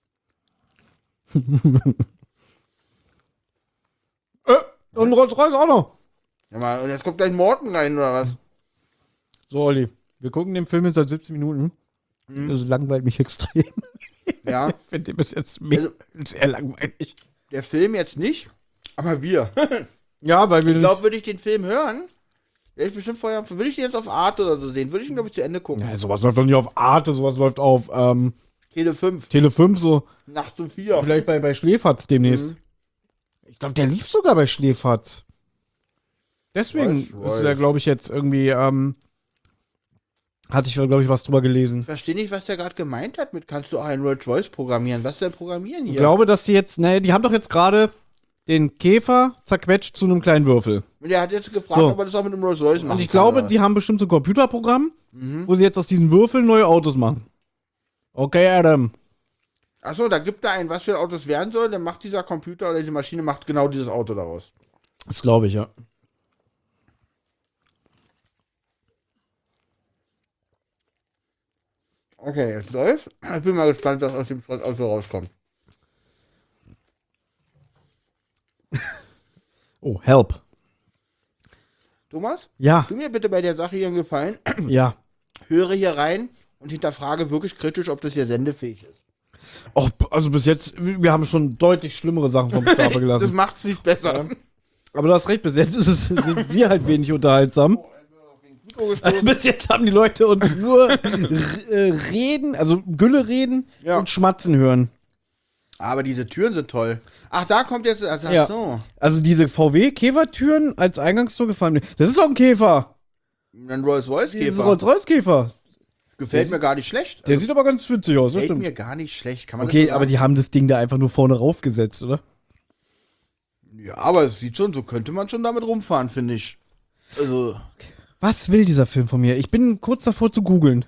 Und Rolls-Royce auch noch. Ja, mal, und jetzt kommt gleich Morten rein, oder was? So, Olli. Wir gucken den Film jetzt seit 17 Minuten. Das langweilt mich extrem. Ja, Ich finde den bis jetzt Also- sehr langweilig. der Film jetzt nicht, aber wir. Ja, weil wir Ich glaube, würde ich den Film hören, wäre ich bestimmt vorher, würde ich den jetzt auf Arte oder so sehen, würde ich ihn, glaube ich, zu Ende gucken. Ja, sowas läuft doch nicht auf Arte, sowas läuft auf Tele 5, Tele 5, so Nacht um 4. vielleicht bei Schläferz demnächst. Ich glaube, der lief sogar bei Schläferz. Deswegen Weiß. ist er, glaube ich, jetzt irgendwie, hatte ich, glaube ich, was drüber gelesen. Ich verstehe nicht, was der gerade gemeint hat mit, kannst du auch einen Rolls-Royce programmieren? Was denn programmieren hier? Ich glaube, dass die jetzt, ne, die haben doch jetzt gerade den Käfer zerquetscht zu einem kleinen Würfel. Der hat jetzt gefragt, So. ob er das auch mit einem Rolls-Royce machen Und ich kann, glaube, oder? die haben bestimmt so ein Computerprogramm, wo sie jetzt aus diesen Würfeln neue Autos machen. Okay, Adam. Achso, da gibt er ein, was für Autos werden soll, dann macht dieser Computer oder diese Maschine macht genau dieses Auto daraus. Das glaube ich, ja. Okay, jetzt läuft. Ich bin mal gespannt, was aus dem Auto rauskommt. Oh, help. Thomas, Ja, tu mir bitte bei der Sache hier einen Gefallen. ja. Höre hier rein und hinterfrage wirklich kritisch, ob das hier sendefähig ist. Och, also bis jetzt, wir haben schon deutlich schlimmere Sachen vom Stapel Das gelassen. macht's nicht besser. Aber du hast recht, bis jetzt sind wir halt wenig unterhaltsam. Bis jetzt haben die Leute uns nur reden, also Gülle reden Ja. und schmatzen hören. Aber diese Türen sind toll. Ach, da kommt jetzt. Ach Ja. so. Also diese VW-Käfertüren als Eingangstor gefallen. Das ist doch ein Käfer. Ein Rolls-Royce Das ist ein Käfer. Rolls-Royce-Käfer. Gefällt mir gar nicht schlecht. Der sieht aber ganz witzig aus, das Gefällt stimmt. mir gar nicht schlecht. Kann man Okay, das so aber sagen? die haben das Ding da einfach nur vorne raufgesetzt, oder? Ja, aber es sieht schon, so könnte man schon damit rumfahren, finde ich. Also, Was will dieser Film von mir? Ich bin kurz davor zu googeln.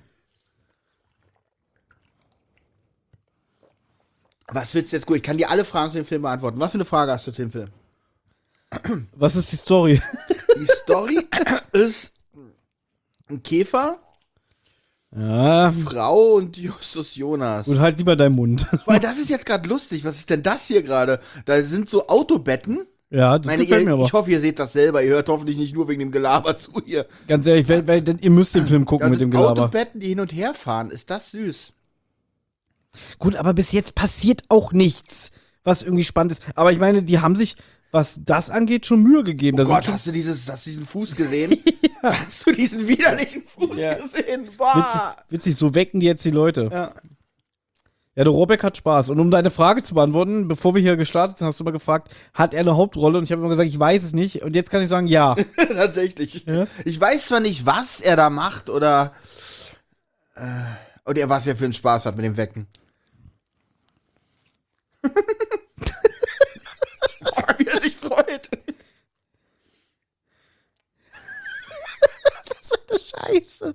was willst du jetzt gut? Ich kann dir alle Fragen zu dem Film beantworten. Was für eine Frage hast du zu dem Film? Was ist die Story? Die Story ist ein Käfer, Ja, Frau und Justus Jonas. und halt lieber deinen Mund. Weil das ist jetzt gerade lustig. Was ist denn das hier gerade? Da sind so Autobetten. Ja, das Meine, gefällt mir aber. ich hoffe, ihr seht das selber. Ihr hört hoffentlich nicht nur wegen dem Gelaber zu hier. Ganz ehrlich, denn ihr müsst den Film gucken Da mit sind dem Gelaber. Autobetten, die hin und her fahren. Ist das süß? Gut, aber bis jetzt passiert auch nichts, was irgendwie spannend ist. Aber ich meine, die haben sich, was das angeht, schon Mühe gegeben. Da Oh sind Gott, schon hast du diesen Fuß gesehen? Hast du diesen widerlichen Fuß Ja. gesehen? Boah! witzig, so wecken die jetzt die Leute. Ja. Ja, der Robeck hat Spaß. Und um deine Frage zu beantworten, bevor wir hier gestartet sind, hast du mal gefragt, hat er eine Hauptrolle? Und ich habe immer gesagt, ich weiß es nicht. Und jetzt kann ich sagen, ja. Tatsächlich. Ja? Ich weiß zwar nicht, was er da macht oder was er für einen Spaß hat mit dem Wecken. Wie er sich freut. Das ist so eine Scheiße.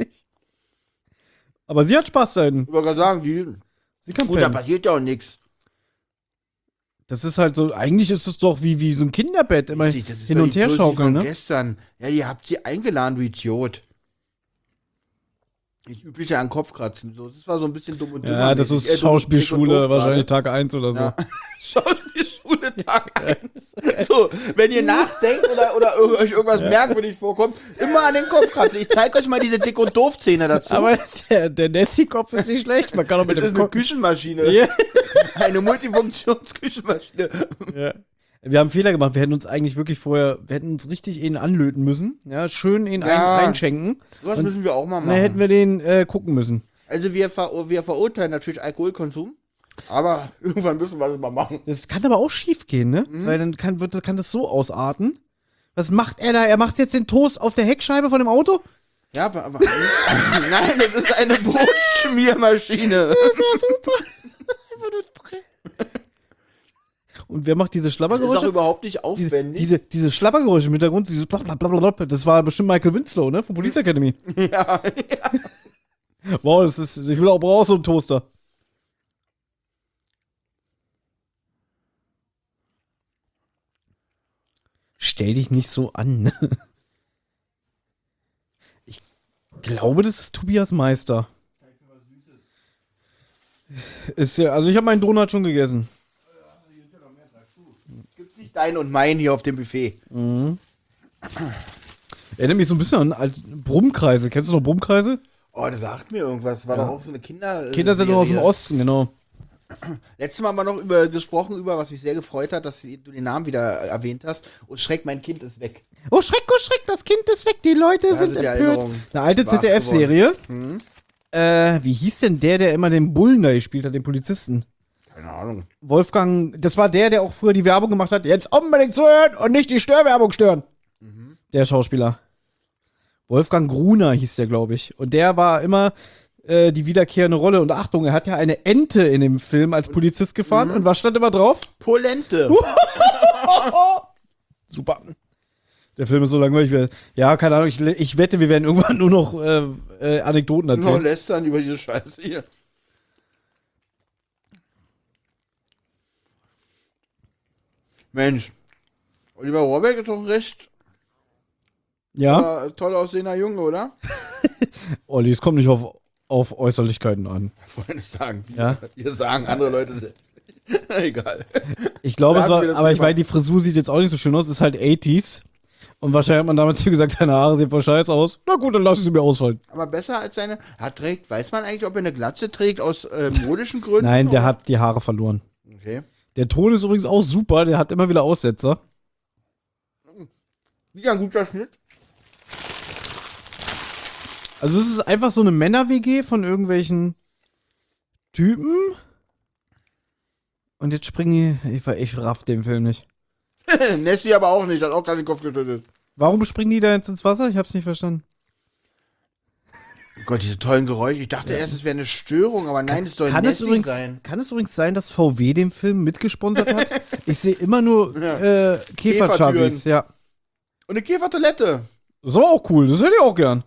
Aber sie hat Spaß da hinten. Ich wollte gerade sagen, Sie kann gut, da pennen. passiert ja auch nichts. Das ist halt so, eigentlich ist es doch wie so ein Kinderbett, immer Witzig, das ist hin doch und die her Größe schaukeln, von ne? gestern. Ja, ihr habt sie eingeladen, du Idiot. Das übliche an Kopf kratzen. So, das war so ein bisschen dumm und dümmer. Ja, das ist Schauspielschule, wahrscheinlich Tag 1 oder so. Ja. Schauspielschule Tag 1. So, wenn ihr nachdenkt oder euch irgendwas merkwürdig vorkommt, immer an den Kopf kratzen. Ich zeige euch mal diese Dick- und Doof-Szene dazu. Aber der Nessie-Kopf ist nicht schlecht. Man kann auch mit das ist dem eine Kopf. Küchenmaschine. Ja. Eine Multifunktionsküchenmaschine. Ja. Wir haben einen Fehler gemacht. Wir hätten uns eigentlich wirklich vorher, wir hätten uns richtig ihn anlöten müssen. Ja, schön ihn Ja. einschenken. Was müssen wir auch mal Dann machen. hätten wir den gucken müssen. Also wir verurteilen natürlich Alkoholkonsum. Aber irgendwann müssen wir das mal machen. Das kann aber auch schief gehen, ne? Weil dann kann das so ausarten. Was macht er da? Er macht jetzt den Toast auf der Heckscheibe von dem Auto? Ja, aber nein, das ist eine Brotschmiermaschine. Das war super. Einfach nur Dreck. Und wer macht diese Das ist Schlabbergeräusche? auch überhaupt nicht aufwendig. Diese Schlabbergeräusche im Hintergrund, dieses blablabla, das war bestimmt Michael Winslow, ne? Von Police Academy. Ja. Wow, ich will auch so einen Toaster. Stell dich nicht so an. Ich glaube, das ist Tobias Meister. Ist ja, also ich habe meinen Donut schon gegessen. Gibt's nicht deinen und meinen hier auf dem Buffet? Erinnert mich so ein bisschen an Brummkreise. Kennst du noch Brummkreise? Oh, das sagt mir irgendwas. War doch auch so eine Kinder sind nur aus dem Osten, genau. Letztes Mal haben wir noch gesprochen über, was mich sehr gefreut hat, dass du den Namen wieder erwähnt hast. Und Schreck, mein Kind ist weg. Oh Schreck, das Kind ist weg, die Leute sind die empört. Erinnerungen Eine alte wach ZDF-Serie. Wie hieß denn der immer den Bullen da gespielt hat, den Polizisten? Keine Ahnung. Wolfgang, das war der auch früher die Werbung gemacht hat. Jetzt unbedingt zuhören und nicht die Störwerbung stören. Der Schauspieler. Wolfgang Gruner hieß der, glaube ich. Und der war immer die wiederkehrende Rolle. Und Achtung, er hat ja eine Ente in dem Film als Polizist gefahren. Und was stand immer drauf? Polente. Super. Der Film ist so langweilig. Ja, keine Ahnung, ich wette, wir werden irgendwann nur noch Anekdoten Nur erzählen. lästern über diese Scheiße hier. Mensch. Oliver Rohrbeck ist doch ein recht toll aussehender Junge, oder? Olli, es kommt nicht auf Äußerlichkeiten an. Ich wollte nicht sagen. Ja? Wir sagen, andere Leute selbst. Egal. Ich glaube, Lassen wir das aber ich Thema. meine, die Frisur sieht jetzt auch nicht so schön aus. Ist halt 80s. Und wahrscheinlich hat man damals hier gesagt, deine Haare sehen voll scheiße aus. Na gut, dann lass ich sie mir ausfallen. Aber besser als seine. Weiß man eigentlich, ob er eine Glatze trägt aus modischen Gründen? Nein, der oder? hat die Haare verloren. Okay. Der Ton ist übrigens auch super. Der hat immer wieder Aussetzer. Wieder ein guter Schnitt. Also es ist einfach so eine Männer-WG von irgendwelchen Typen. Und jetzt springen die. Ich raff den Film nicht. Nessie aber auch nicht, hat auch gerade den Kopf geschüttelt. Warum springen die da jetzt ins Wasser? Ich hab's nicht verstanden. Oh Gott, diese tollen Geräusche. Ich dachte erst, es wäre eine Störung, aber nein, es soll Nessie sein. Kann es übrigens sein, dass VW den Film mitgesponsert hat? Ich sehe immer nur Käferchassis, ja. Und eine Käfertoilette. Das ist aber auch cool, das hätte ich auch gern.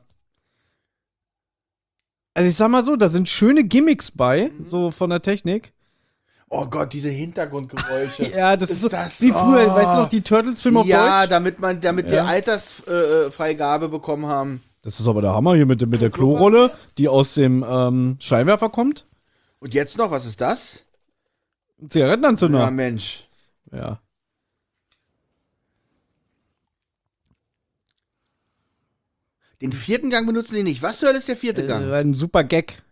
Also ich sag mal so, da sind schöne Gimmicks bei, so von der Technik. Oh Gott, diese Hintergrundgeräusche. Ja, das ist so das, wie früher, weißt du noch, die Turtles-Filme auf Ja, Deutsch? damit die Altersfreigabe bekommen haben. Das ist aber der Hammer hier mit der Klorolle, die aus dem Scheinwerfer kommt. Und jetzt noch, was ist das? Zigarettenanzünder. Ja, Mensch. Ja. Den vierten Gang benutzen die nicht. Was zur Hölle ist der vierte Gang? Ein super Gag.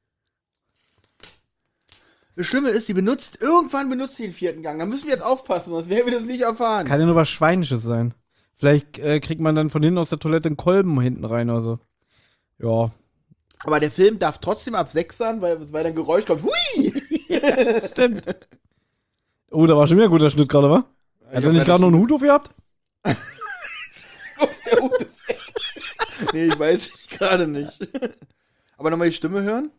Das Schlimme ist, irgendwann benutzt die den vierten Gang. Da müssen wir jetzt aufpassen, sonst werden wir das nicht erfahren. Kann ja nur was Schweinisches sein. Vielleicht kriegt man dann von hinten aus der Toilette einen Kolben hinten rein oder so. Ja. Aber der Film darf trotzdem ab 6 sein, weil ein Geräusch kommt. Hui! Stimmt. Oh, da war schon wieder ein guter Schnitt gerade, wa? Hat er nicht gerade noch einen Hut auf gehabt? Der Hut ist weg. Nee, ich weiß gerade nicht. Aber nochmal die Stimme hören?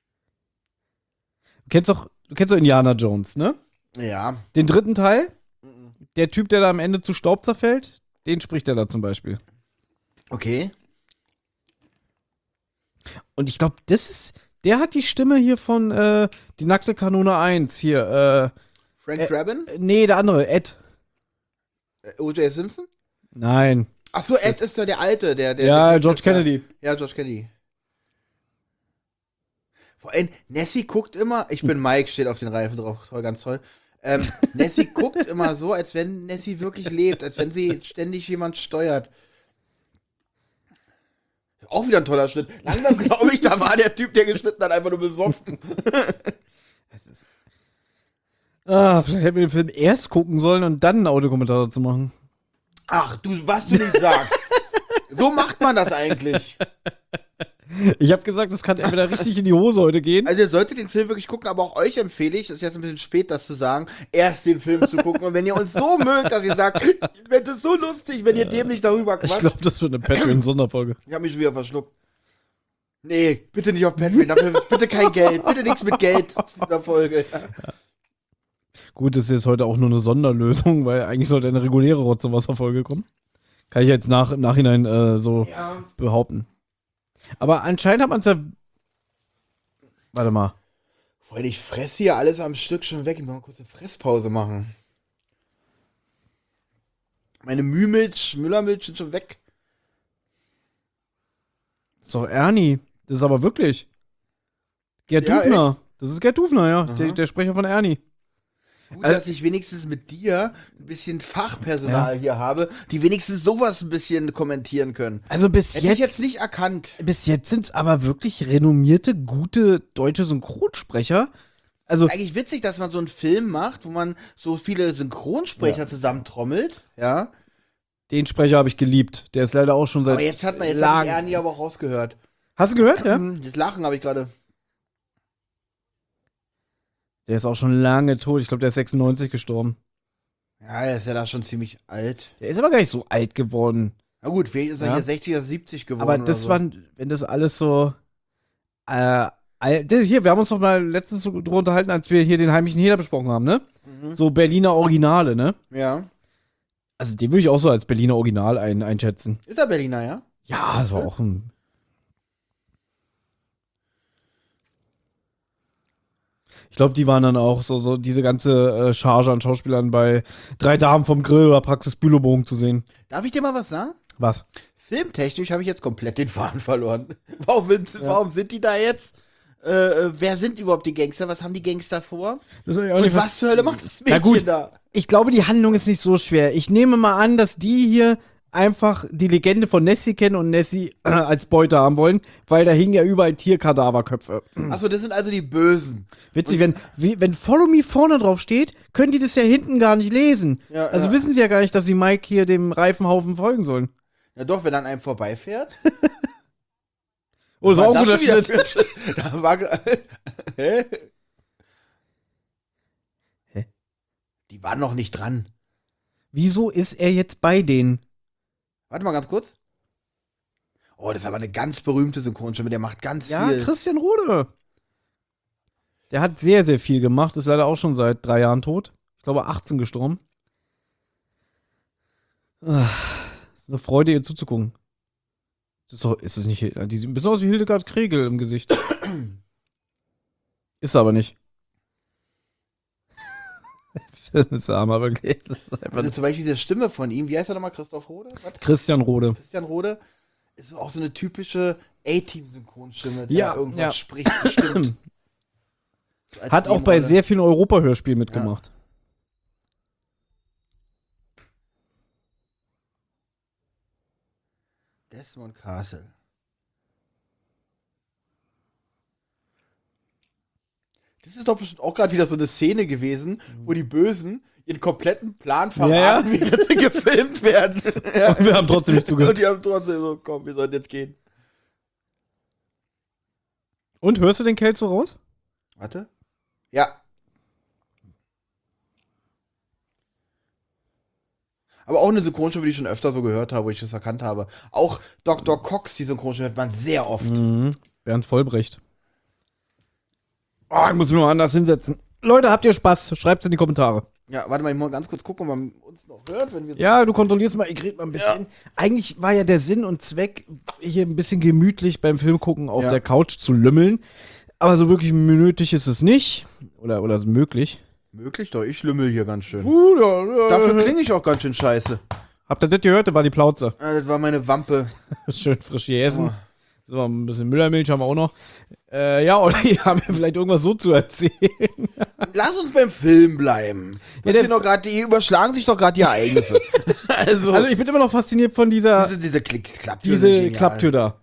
Du kennst doch Indiana Jones, ne? Ja. Den dritten Teil? Der Typ, der da am Ende zu Staub zerfällt, den spricht er da zum Beispiel. Okay. Und ich glaube, der hat die Stimme hier von Die nackte Kanone 1 hier. Frank Drabin? Nee, der andere, Ed. O.J. Simpson? Nein. Achso, Ed ist doch der Alte, der George Kennedy. Ja, George Kennedy. Vor allem, Nessie guckt immer, ich bin Mike, steht auf den Reifen drauf, toll, ganz toll. Nessie guckt immer so, als wenn Nessie wirklich lebt, als wenn sie ständig jemand steuert. Auch wieder ein toller Schnitt. Langsam glaube ich, da war der Typ, der geschnitten hat, einfach nur besoffen. Vielleicht hätten wir den Film erst gucken sollen und dann einen Audiokommentar dazu machen. Ach, was du nicht sagst. So macht man das eigentlich. Ich habe gesagt, es kann entweder richtig in die Hose heute gehen. Also ihr solltet den Film wirklich gucken, aber auch euch empfehle ich, das ist jetzt ein bisschen spät, das zu sagen, erst den Film zu gucken. Und wenn ihr uns so mögt, dass ihr sagt, ich finde das so lustig, wenn ihr dem nicht darüber Ich quatscht. glaube, das wird eine Patreon-Sonderfolge. Ich habe mich schon wieder verschluckt. Nee, bitte nicht auf Patreon, dafür bitte kein Geld, bitte nichts mit Geld zu dieser Folge. Gut, das ist jetzt heute auch nur eine Sonderlösung, weil eigentlich sollte eine reguläre Rotz- und Wasserfolge kommen. Kann ich jetzt im Nachhinein Ja. behaupten. Aber anscheinend hat man es ja. Warte mal. Freund, ich fresse hier alles am Stück schon weg. Ich muss mal kurz eine Fresspause machen. Meine Müllermilch sind schon weg. Das ist doch Ernie. Das ist aber wirklich. Gerd Ja, Dufner. Das ist Gerd Dufner, ja. Aha. Der Sprecher von Ernie. Gut, dass ich wenigstens mit dir ein bisschen Fachpersonal hier habe, die wenigstens sowas ein bisschen kommentieren können. Also bis Hätte ich jetzt nicht erkannt. Bis jetzt sind es aber wirklich renommierte, gute deutsche Synchronsprecher. Also, Ist eigentlich witzig, dass man so einen Film macht, wo man so viele Synchronsprecher zusammentrommelt. Ja. den Sprecher habe ich geliebt. Der ist leider auch schon seit Aber jetzt hat man jetzt lang. Ernie aber auch rausgehört. Hast du gehört, ja? Das Lachen habe ich gerade. Der ist auch schon lange tot. Ich glaube, der ist 96 gestorben. Ja, er ist ja da schon ziemlich alt. Der ist aber gar nicht so alt geworden. Na gut, vielleicht ist er Ja. hier 60 oder 70 geworden. Aber das oder so. waren, wenn das alles so. Hier, wir haben uns doch mal letztens so drüber unterhalten, als wir hier den heimlichen Heder besprochen haben, ne? Mhm. So Berliner Originale, ne? Ja. Also den würde ich auch so als Berliner Original einschätzen. Ist er Berliner, ja? Ja, das war auch ein. Ich glaube, die waren dann auch so diese ganze Charge an Schauspielern bei Drei Damen vom Grill oder Praxis Bülowbogen zu sehen. Darf ich dir mal was sagen? Was? Filmtechnisch habe ich jetzt komplett den Faden verloren. Warum sind die da jetzt? Wer sind überhaupt die Gangster? Was haben die Gangster vor? Das hab ich auch Und nicht was zur Hölle macht das Na Mädchen gut. da? Ich glaube, die Handlung ist nicht so schwer. Ich nehme mal an, dass die hier einfach die Legende von Nessie kennen und Nessie als Beute haben wollen, weil da hingen ja überall Tierkadaverköpfe. Achso, das sind also die Bösen. Witzig, wenn Follow Me vorne drauf steht, können die das ja hinten gar nicht lesen. Ja, Also ja. wissen sie ja gar nicht, dass sie Mike hier dem Reifenhaufen folgen sollen. Ja doch, wenn an einem vorbeifährt. Oh, das war auch ein guter das schon Schnitt. wieder- Da war Hä? Hä? Die waren noch nicht dran. Wieso ist er jetzt bei denen? Warte mal ganz kurz. Oh, das ist aber eine ganz berühmte Synchronstimme. Der macht ganz Ja, viel. Christian Rode. Der hat sehr, sehr viel gemacht. Ist leider auch schon seit 3 Jahren tot. Ich glaube, 18 gestorben. Ist eine Freude, ihr zuzugucken. Ist es nicht. Die sieht ein bisschen aus wie Hildegard Kregel im Gesicht. Ist aber nicht. Das ist aber wirklich. Das ist einfach Also zum Beispiel diese Stimme von ihm, wie heißt er nochmal? Christoph Rode? Was? Christian Rode. Christian Rode ist auch so eine typische A-Team-Synchronstimme, der Ja, irgendwas ja. spricht, bestimmt. So als Hat auch bei Nebenrolle. sehr vielen Europa-Hörspielen mitgemacht. Desmond Castle. Das ist doch bestimmt auch gerade wieder so eine Szene gewesen, wo die Bösen ihren kompletten Plan verraten, wie sie gefilmt werden. Ja. Und wir haben trotzdem nicht zugehört. Und die haben trotzdem so, komm, wir sollten jetzt gehen. Und hörst du den Kelch so raus? Warte. Ja. Aber auch eine Synchronstimme, die ich schon öfter so gehört habe, wo ich das erkannt habe. Auch Dr. Cox, die Synchronstimme, hört man sehr oft. Mhm. Bernd Vollbrecht. Oh, ich muss mich mal anders hinsetzen. Leute, habt ihr Spaß? Schreibt's in die Kommentare. Ja, warte mal, ich muss mal ganz kurz gucken, ob man uns noch hört, wenn wir so Ja, du kontrollierst mal, ich rede mal ein bisschen. Eigentlich war ja der Sinn und Zweck, hier ein bisschen gemütlich beim Film gucken auf Ja. der Couch zu lümmeln. Aber so wirklich nötig ist es nicht. Oder möglich. möglich. Doch, ich lümmel hier ganz schön. Dafür Dafür klinge ich auch ganz schön scheiße. Habt ihr das gehört? Das war die Plauze. Das war meine Wampe. Schön frisch gegessen. Oh. So, ein bisschen Müllermilch haben wir auch noch. Ja, oder hier haben wir vielleicht irgendwas so zu erzählen. Lass uns beim Film bleiben. Ja, Die überschlagen sich doch gerade die Ereignisse. also, Also ich bin immer noch fasziniert von dieser diese Klapptür. sind diese genial. Klapptür da.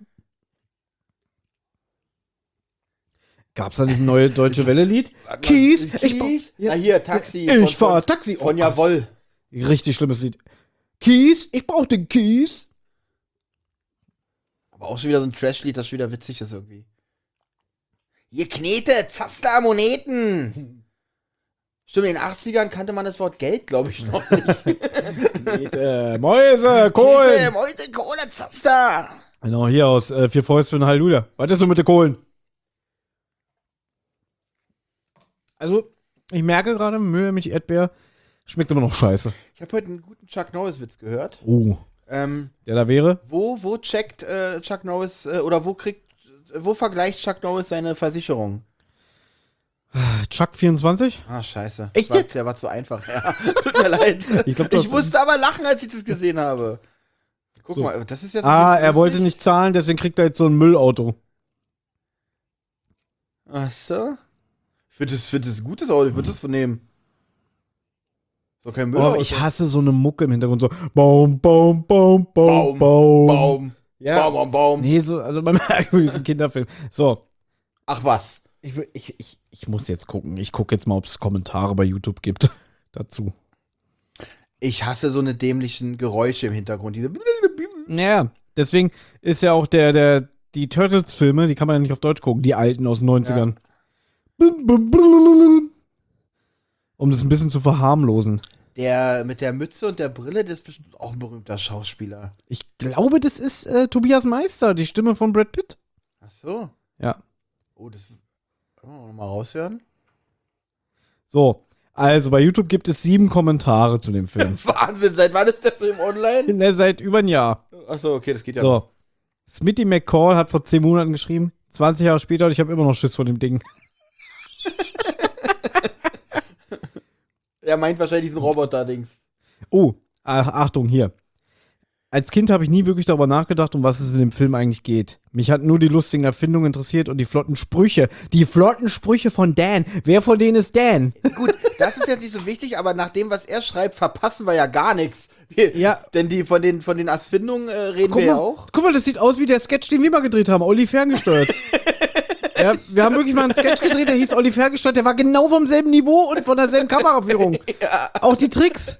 Gab's da nicht ein neues Deutsche Welle-Lied? Warte mal, Kies, Kies. ja. Ah, hier, Taxi. Ich fahr Taxi. Von Oh, Jawoll. richtig schlimmes Lied. Kies, ich brauch den Kies. Aber auch schon wieder so ein Trash-Lied, das schon wieder witzig ist irgendwie. Ihr Knete, Zaster, Moneten! Stimmt, in den 80ern kannte man das Wort Geld, glaube ich, noch nicht. Mäuse, Kohlen. Mäuse, Kohle, Zaster! Genau, hier aus Vier Fäuste für ein Halleluja. Was ist so mit den Kohlen? Also, ich merke gerade, Mühe mit Erdbeer schmeckt immer noch scheiße. Ich habe heute einen guten Chuck Norris-Witz gehört. Oh. Der da wäre? Wo checkt Chuck Norris, oder wo vergleicht Chuck Norris seine Versicherung? Chuck 24? Ah, scheiße. Echt Das war- jetzt? Der war zu einfach, ja. Tut mir leid. Ich musste aber lachen, als ich das gesehen habe. Guck So. mal, das ist jetzt. er wollte nicht zahlen, deswegen kriegt er jetzt so ein Müllauto. Ach so. Ich finde das ein gutes Auto, ich würde das von nehmen. So kein Müll. Oh, ich hasse so eine Mucke im Hintergrund, so Baum, Baum, Baum, Baum, Baum. Baum. Ja. Baum, Baum, Baum. Nee, so, also beim ist ein Kinderfilm. So, Ach was. ich muss jetzt gucken. Ich gucke jetzt mal, ob es Kommentare bei YouTube gibt dazu. Ich hasse so eine dämlichen Geräusche im Hintergrund. Diese. Naja, deswegen ist ja auch die Turtles-Filme, die kann man ja nicht auf Deutsch gucken, die alten aus den 90ern. Um das ein bisschen zu verharmlosen. Der mit der Mütze und der Brille, das ist bestimmt auch ein berühmter Schauspieler. Ich glaube, das ist Tobias Meister, die Stimme von Brad Pitt. Ach so. Ja. Oh, das. Wollen wir nochmal raushören? So, also bei YouTube gibt es 7 Kommentare zu dem Film. Wahnsinn, seit wann ist der Film online? Seit über ein Jahr. Achso, okay, das geht ja noch. So. Smitty McCall hat vor 10 Monaten geschrieben, 20 Jahre später und ich habe immer noch Schiss vor dem Ding. Er meint wahrscheinlich diesen Roboter-Dings. Oh, Achtung, hier. Als Kind habe ich nie wirklich darüber nachgedacht, um was es in dem Film eigentlich geht. Mich hat nur die lustigen Erfindungen interessiert und die flotten Sprüche. Die flotten Sprüche von Dan. Wer von denen ist Dan? Gut, das ist jetzt nicht so wichtig, aber nach dem, was er schreibt, verpassen wir ja gar nichts. Ja. Denn die von den Erfindungen reden wir ja auch. Guck mal, das sieht aus wie der Sketch, den wir mal gedreht haben. Olli ferngesteuert. Ja, wir haben wirklich mal einen Sketch gedreht, der hieß Olli ferngesteuert. Der war genau vom selben Niveau und von derselben Kameraführung. Ja. Auch die Tricks.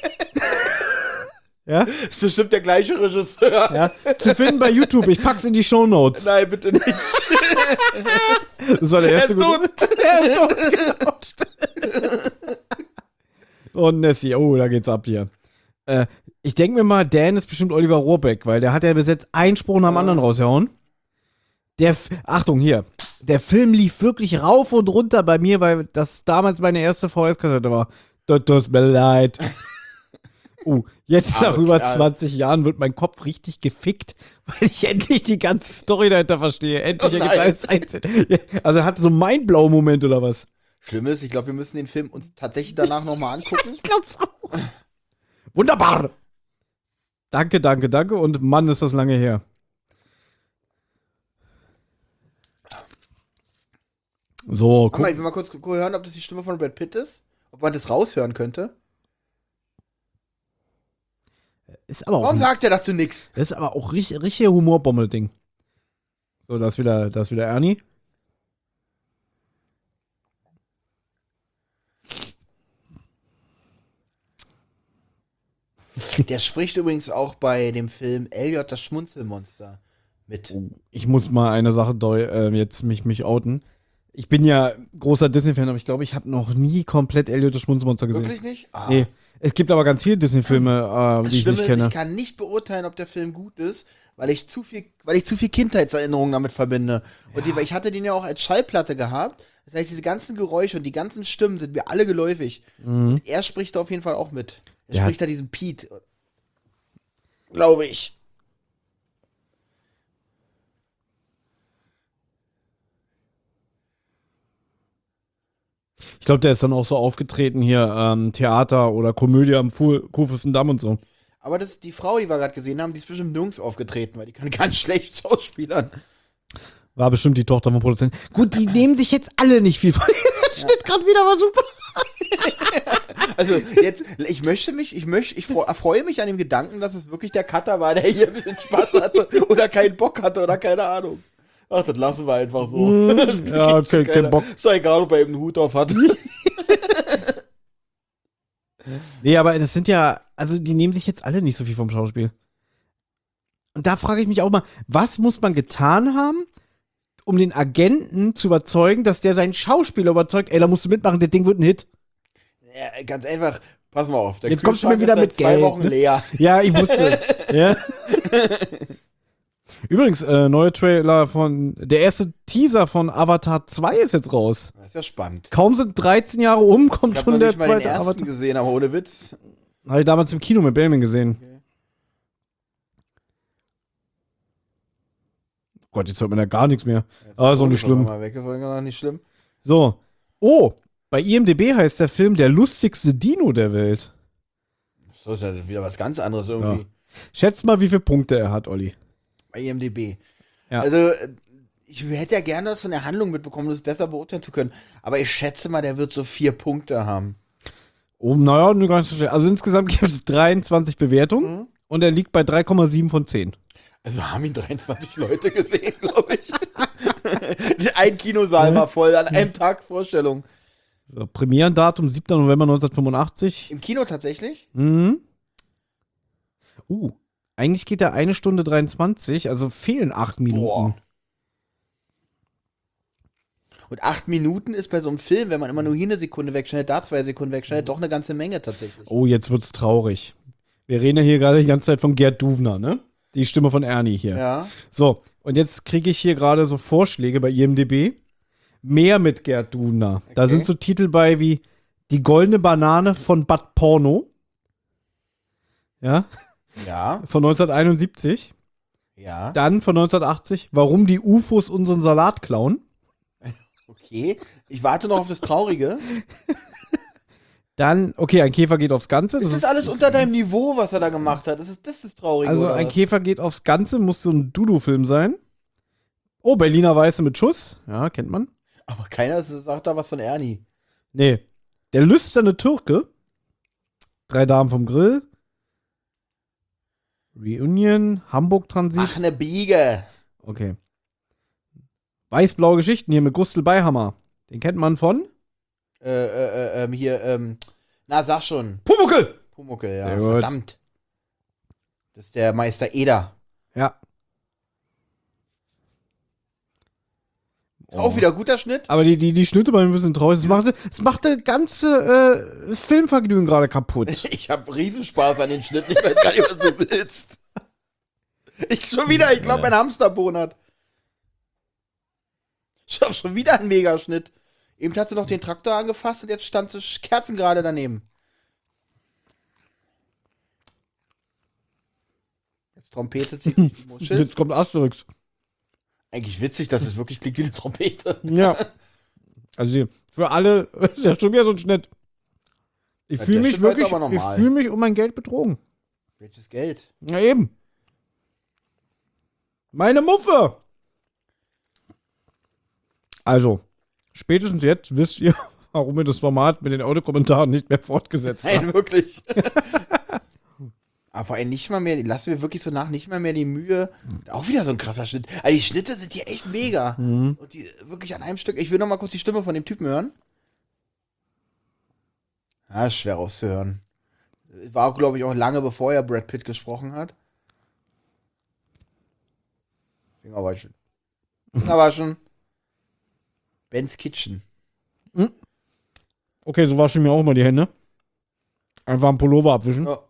Ja? Ist bestimmt der gleiche Regisseur. Ja, zu finden bei YouTube. Ich pack's in die Shownotes. Nein, bitte nicht. Das war der erste Er ist tot. Er ist tot, genau. Und Nessie, oh, da geht's ab hier. Ich denke mir mal, Dan ist bestimmt Oliver Rohrbeck, weil der hat ja bis jetzt einen Spruch nach dem anderen rausgehauen. Achtung, hier. Der Film lief wirklich rauf und runter bei mir, weil das damals meine erste VHS-Kassette war. Das tut mir leid. Jetzt nach Aber über klar. 20 Jahren wird mein Kopf richtig gefickt, weil ich endlich die ganze Story dahinter verstehe. Endlich Oh ergibt nein. alles einzeln. Ja, also hatte so einen Mindblow-Moment oder was? Schlimm ist, ich glaube, wir müssen den Film uns tatsächlich danach nochmal angucken. Ich glaub's auch. Wunderbar. Danke, danke, danke. Und Mann, ist das lange her. So, Warte guck. mal, ich will mal kurz hören, ob das die Stimme von Brad Pitt ist. Ob man das raushören könnte. Ist aber auch, Warum sagt er dazu nichts? das ist aber auch richtig Humorbommel-Ding. So, da ist wieder Ernie. Der spricht übrigens auch bei dem Film Elliot das Schmunzelmonster mit. Ich muss mal eine Sache jetzt mich outen. Ich bin ja großer Disney-Fan, aber ich glaube, ich habe noch nie komplett Elliot das Schmunzelmonster gesehen. Wirklich nicht? Ah. Nee. Es gibt aber ganz viele Disney-Filme, Das die ich Schlimme nicht ist, kenne. ich kann nicht beurteilen, ob der Film gut ist, weil ich zu viel Kindheitserinnerungen damit verbinde. Und ich hatte den ja auch als Schallplatte gehabt. Das heißt, diese ganzen Geräusche und die ganzen Stimmen sind mir alle geläufig. Und er spricht da auf jeden Fall auch mit. Er Ja. spricht da diesen Pete. Glaube ich. Ich glaube, der ist dann auch so aufgetreten hier, Theater oder Komödie am Kurfürstendamm und so. Aber das ist die Frau, die wir gerade gesehen haben, die ist bestimmt nirgends aufgetreten, weil die kann ganz schlecht schauspielern. War bestimmt die Tochter vom Produzenten. Gut, die nehmen sich jetzt alle nicht viel von. Der Schnitt gerade wieder war super. Also jetzt, ich erfreue mich an dem Gedanken, dass es wirklich der Cutter war, der hier ein bisschen Spaß hatte oder keinen Bock hatte oder keine Ahnung. Ach, das lassen wir einfach so. Das Ja, kriegt schon kein keiner. Bock. Ist doch egal, ob er eben einen Hut auf hat. Nee, aber das sind ja, also die nehmen sich jetzt alle nicht so viel vom Schauspiel. Und da frage ich mich auch mal, was muss man getan haben, um den Agenten zu überzeugen, dass der seinen Schauspieler überzeugt, ey, da musst du mitmachen, das Ding wird ein Hit. Ja, ganz einfach, pass mal auf. Der Jetzt kommst du mir Kühlschrank wieder ist mit seit 2 Geld, Wochen ne? leer. Ja, ich wusste es. Ja. Übrigens, neue Trailer der erste Teaser von Avatar 2 ist jetzt raus. Das ist ja spannend. Kaum sind 13 Jahre um, kommt Ich hab schon noch der nicht mal den zweite ersten Avatar. gesehen, aber ohne Witz. Habe ich damals im Kino mit Belmin gesehen. Okay. Gott, jetzt hört man ja gar nichts mehr. Aber ist auch nicht schlimm. Mal weg, ist auch nicht schlimm. So. Oh, bei IMDb heißt der Film der lustigste Dino der Welt. So ist ja wieder was ganz anderes irgendwie. Ja. Schätzt mal, wie viele Punkte er hat, Olli. Bei IMDb. Ja. Also, ich hätte ja gerne was von der Handlung mitbekommen, um das besser beurteilen zu können. Aber ich schätze mal, der wird so 4 Punkte haben. Oh, naja, nur ganz so schnell. Also insgesamt gibt es 23 Bewertungen und er liegt bei 3,7 von 10. Also haben ihn 23 Leute gesehen, glaube ich. Ein Kinosaal war voll, an einem Tag Vorstellung. So, Premierendatum 7. November 1985. Im Kino tatsächlich? Mhm. Eigentlich geht er 1 Stunde 23, also fehlen 8 Minuten. Boah. Und 8 Minuten ist bei so einem Film, wenn man immer nur hier 1 Sekunde wegschneidet, da 2 Sekunden wegschneidet, doch eine ganze Menge tatsächlich. Oh, jetzt wird's traurig. Wir reden ja hier gerade die ganze Zeit von Gerd Duvner, ne? Die Stimme von Ernie hier. Ja. So, und jetzt kriege ich hier gerade so Vorschläge bei IMDb. Mehr mit Gerd Duvner. Da Okay. sind so Titel bei wie Die goldene Banane von Bad Porno. Ja, Ja. von 1971. Ja. Dann von 1980 Warum die UFOs unseren Salat klauen. Okay. Ich warte noch auf das Traurige. Dann, okay, ein Käfer geht aufs Ganze. Das ist alles unter deinem Niveau, was er da gemacht hat. Das ist das Traurige. Also oder ein was? Käfer geht aufs Ganze, muss so ein Dudu-Film sein. Oh, Berliner Weiße mit Schuss. Ja, kennt man. Aber keiner sagt da was von Ernie. Nee. Der lüsterne Türke. 3 Damen vom Grill. Reunion. Hamburg Transit. Ach, ne Biege. Okay. Weiß-blaue Geschichten hier mit Gustl Beihammer. Den kennt man von? Na, sag schon. Pumuckl! Pumuckl, ja. Sehr gut. Verdammt. Das ist der Meister Eder. Ja. Auch wieder guter Schnitt. Aber die Schnitte waren ein bisschen traurig. Das macht das ganze Filmvergnügen gerade kaputt. Ich habe Riesenspaß an den Schnitten. Ich weiß gar nicht, was du willst. Ich glaube, mein Hamster bonert. Ich hab schon wieder einen Megaschnitt. Eben hat sie noch den Traktor angefasst und jetzt stand sie kerzengerade daneben. Jetzt trompetet sie die Muschel. Jetzt kommt Asterix. Eigentlich witzig, dass es wirklich klingt wie eine Trompete. Ja. Also für alle ist ja schon wieder so ein Schnitt. Ich Ja, fühle der mich Schnitt war jetzt wirklich, aber ich normal. fühle mich um mein Geld betrogen. Welches Geld? Na eben. Meine Muffe. Also, spätestens jetzt wisst ihr, warum wir das Format mit den Audiokommentaren nicht mehr fortgesetzt haben. Nein, wirklich. Aber vor allem nicht mal mehr, lassen wir wirklich so nicht mal mehr die Mühe. Auch wieder so ein krasser Schnitt. Also die Schnitte sind hier echt mega. Und die wirklich an einem Stück. Ich will noch mal kurz die Stimme von dem Typen hören. Ja, ist schwer rauszuhören. War, glaube ich, auch lange bevor er Brad Pitt gesprochen hat. Finger waschen. Finger waschen. Ben's Kitchen. Okay, so wasche ich mir auch immer die Hände. Einfach einen Pullover abwischen. Ja.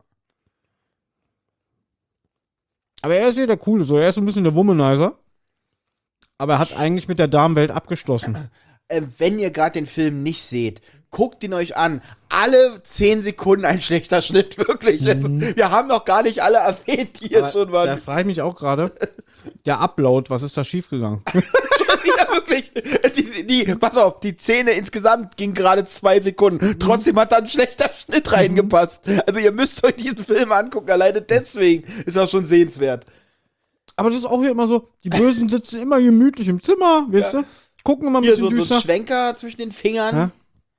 Aber er ist ja der Coole, so. Er ist so ein bisschen der Womanizer. Aber er hat eigentlich mit der Damenwelt abgeschlossen. Wenn ihr gerade den Film nicht seht, guckt ihn euch an. Alle 10 Sekunden ein schlechter Schnitt, wirklich. Wir haben noch gar nicht alle erwähnt, die hier schon Da waren. frage ich mich auch gerade, der Upload, was ist da schiefgegangen? Ja, wirklich. Pass auf, die Szene insgesamt ging gerade 2 Sekunden. Trotzdem hat da ein schlechter Schnitt reingepasst. Also ihr müsst euch diesen Film angucken. Alleine deswegen ist er schon sehenswert. Aber das ist auch hier immer so, die Bösen sitzen immer gemütlich im Zimmer, weißt du? Gucken immer ein Hier bisschen so ein düster. Schwenker zwischen den Fingern. Ja.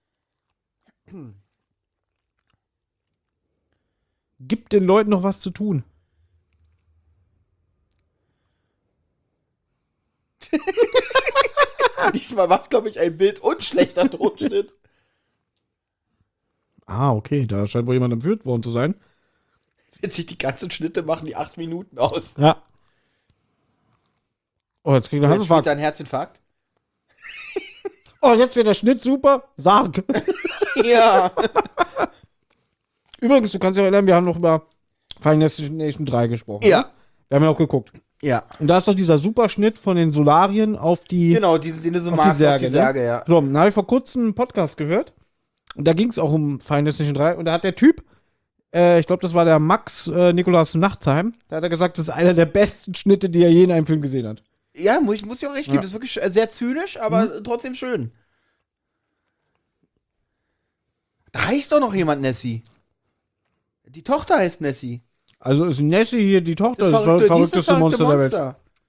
Gibt den Leuten noch was zu tun. Diesmal war es, glaube ich, ein Bild und schlechter Tonschnitt. Ah, okay, da scheint wohl jemand entführt worden zu sein. Witzig, die ganzen Schnitte machen die 8 Minuten aus. Ja. Oh, jetzt kriegt er einen Jetzt spielt Herzinfarkt. er einen Herzinfarkt. Oh, jetzt wird der Schnitt super. Sarg. Ja. Übrigens, du kannst dich erinnern, wir haben noch über Final Destination 3 gesprochen. Ja. Ne? Wir haben ja auch geguckt. Ja. Und da ist doch dieser Superschnitt von den Solarien auf die, Genau, den du so auf magst, die Särge. auf die Särge, Ne? ja. So, da habe ich vor kurzem einen Podcast gehört. Und da ging es auch um Final Destination 3. Und da hat der Typ, ich glaube, das war der Max Nikolaus Nachtsheim, da hat er gesagt, das ist einer der besten Schnitte, die er je in einem Film gesehen hat. Ja, muss ich auch recht geben. Ja. Das ist wirklich sehr zynisch, aber trotzdem schön. Da heißt doch noch jemand Nessie. Die Tochter heißt Nessie. Also ist Nessie hier die Tochter, Das das die ist verrückteste Monster der Welt.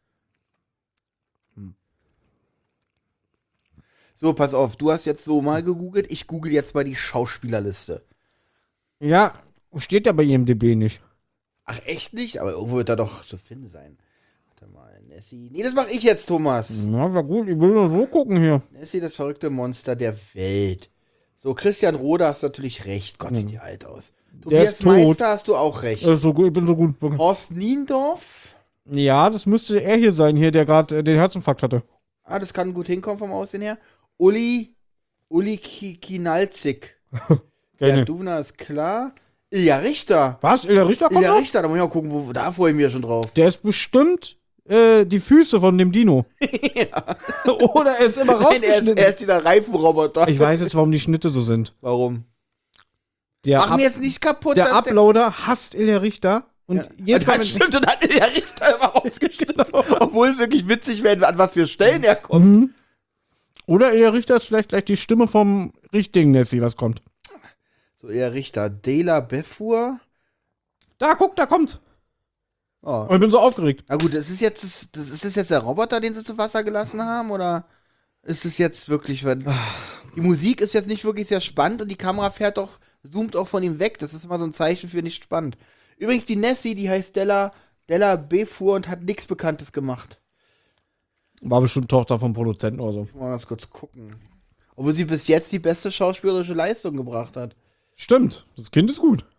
So, pass auf, du hast jetzt so mal gegoogelt, ich google jetzt mal die Schauspielerliste. Ja, steht ja bei IMDb nicht. Ach, echt nicht? Aber irgendwo wird da doch zu finden sein. Warte mal, Nessie. Nee, das mache ich jetzt, Thomas. Na, war gut, ich will nur so gucken hier. Nessie, das verrückte Monster der Welt. So, Christian Rode hast natürlich recht. Gott, sieht die alt aus. Tobias ist tot. Meister hast du auch recht. So gut, ich bin so gut. Wirklich. Horst Niendorf. Ja, das müsste er hier sein, hier, der gerade den Herzinfarkt hatte. Ah, das kann gut hinkommen vom Aussehen her. Uli Kinalzig. Kenn Ja, ich. Duvner ist klar. Ilja Richter. Was? Ilja Richter kommt Ilja noch? Richter, da muss ich mal gucken, da freue ich mich ja schon drauf. Der ist bestimmt die Füße von dem Dino. Oder er ist immer Nein, rausgeschnitten. er ist dieser Reifenroboter. Ich weiß jetzt, warum die Schnitte so sind. Warum? Der, Mach mir jetzt nicht kaputt. der dass Uploader hasst Ilja Richter. Und Ja. jetzt Und das stimmt, und hat Ilja Richter immer rausgeschnitten. Obwohl es wirklich witzig wäre, an was für Stellen er kommt. Mhm. Oder Ilja Richter ist vielleicht gleich die Stimme vom richtigen Nessie, was kommt. So, Ilja Richter. Dela Befur. Da, guck, da kommt. Oh. Und ich bin so aufgeregt. Na gut, ist das jetzt der Roboter, den sie zu Wasser gelassen haben? Oder ist es jetzt wirklich, wenn. Die Musik ist jetzt nicht wirklich sehr spannend und die Kamera zoomt auch von ihm weg. Das ist immer so ein Zeichen für nicht spannend. Übrigens, die Nessie, die heißt Della Befur und hat nichts Bekanntes gemacht. War bestimmt Tochter vom Produzenten oder so. Mal ganz kurz gucken. Obwohl sie bis jetzt die beste schauspielerische Leistung gebracht hat. Stimmt, das Kind ist gut.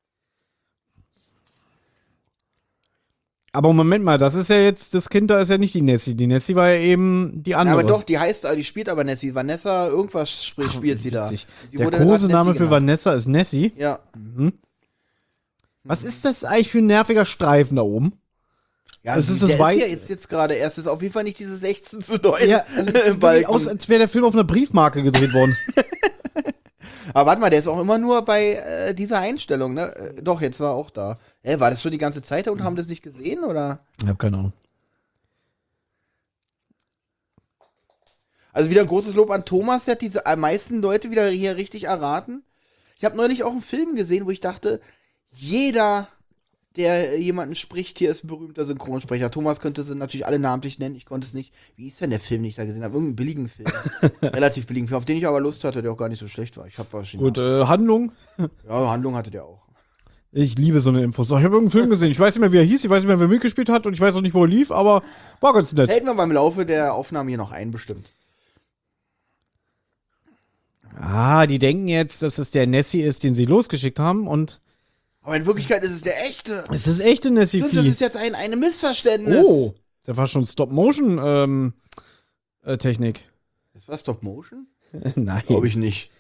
Aber Moment mal, das ist ja jetzt, das Kind da ist ja nicht die Nessie. Die Nessie war ja eben die Ja, andere. aber doch, die spielt aber Nessie. Vanessa, irgendwas spielt sie da. Witzig. Sie Der wurde gerade Kosename Nessie für genannt. Vanessa ist Nessie. Ja. Was ist das eigentlich für ein nerviger Streifen da oben? Ja, Das ist der das ist Weit- ja jetzt gerade erst. Das ist auf jeden Fall nicht diese 16 zu 9 Ja, das sieht wirklich Balken. aus, als wäre der Film auf einer Briefmarke gedreht worden. Aber warte mal, der ist auch immer nur bei dieser Einstellung, ne? Doch, jetzt war er auch da. War das schon die ganze Zeit da und haben das nicht gesehen, oder? Ich hab keine Ahnung. Also wieder ein großes Lob an Thomas, der hat diese meisten Leute wieder hier richtig erraten. Ich habe neulich auch einen Film gesehen, wo ich dachte, jeder, der jemanden spricht, hier ist ein berühmter Synchronsprecher. Thomas könnte sie natürlich alle namentlich nennen, ich konnte es nicht. Wie ist denn der Film, den ich da gesehen habe? Irgendeinen billigen Film. Relativ billigen Film, auf den ich aber Lust hatte, der auch gar nicht so schlecht war. Ich habe wahrscheinlich. Gut, Handlung. Ja, Handlung hatte der auch. Ich liebe so eine Infos. Ich habe irgendeinen Film gesehen. Ich weiß nicht mehr, wie er hieß. Ich weiß nicht mehr, wer mitgespielt hat. Und ich weiß auch nicht, wo er lief. Aber war ganz nett. Hält man beim Laufe der Aufnahme hier noch ein, bestimmt. Ah, die denken jetzt, dass es der Nessie ist, den sie losgeschickt haben. Und Aber in Wirklichkeit ist es der echte. es ist echte Und das Nessie-Vieh. ist jetzt ein Missverständnis. Oh, das war schon Stop-Motion-Technik. Das war Stop Motion? Nein. Glaube ich nicht.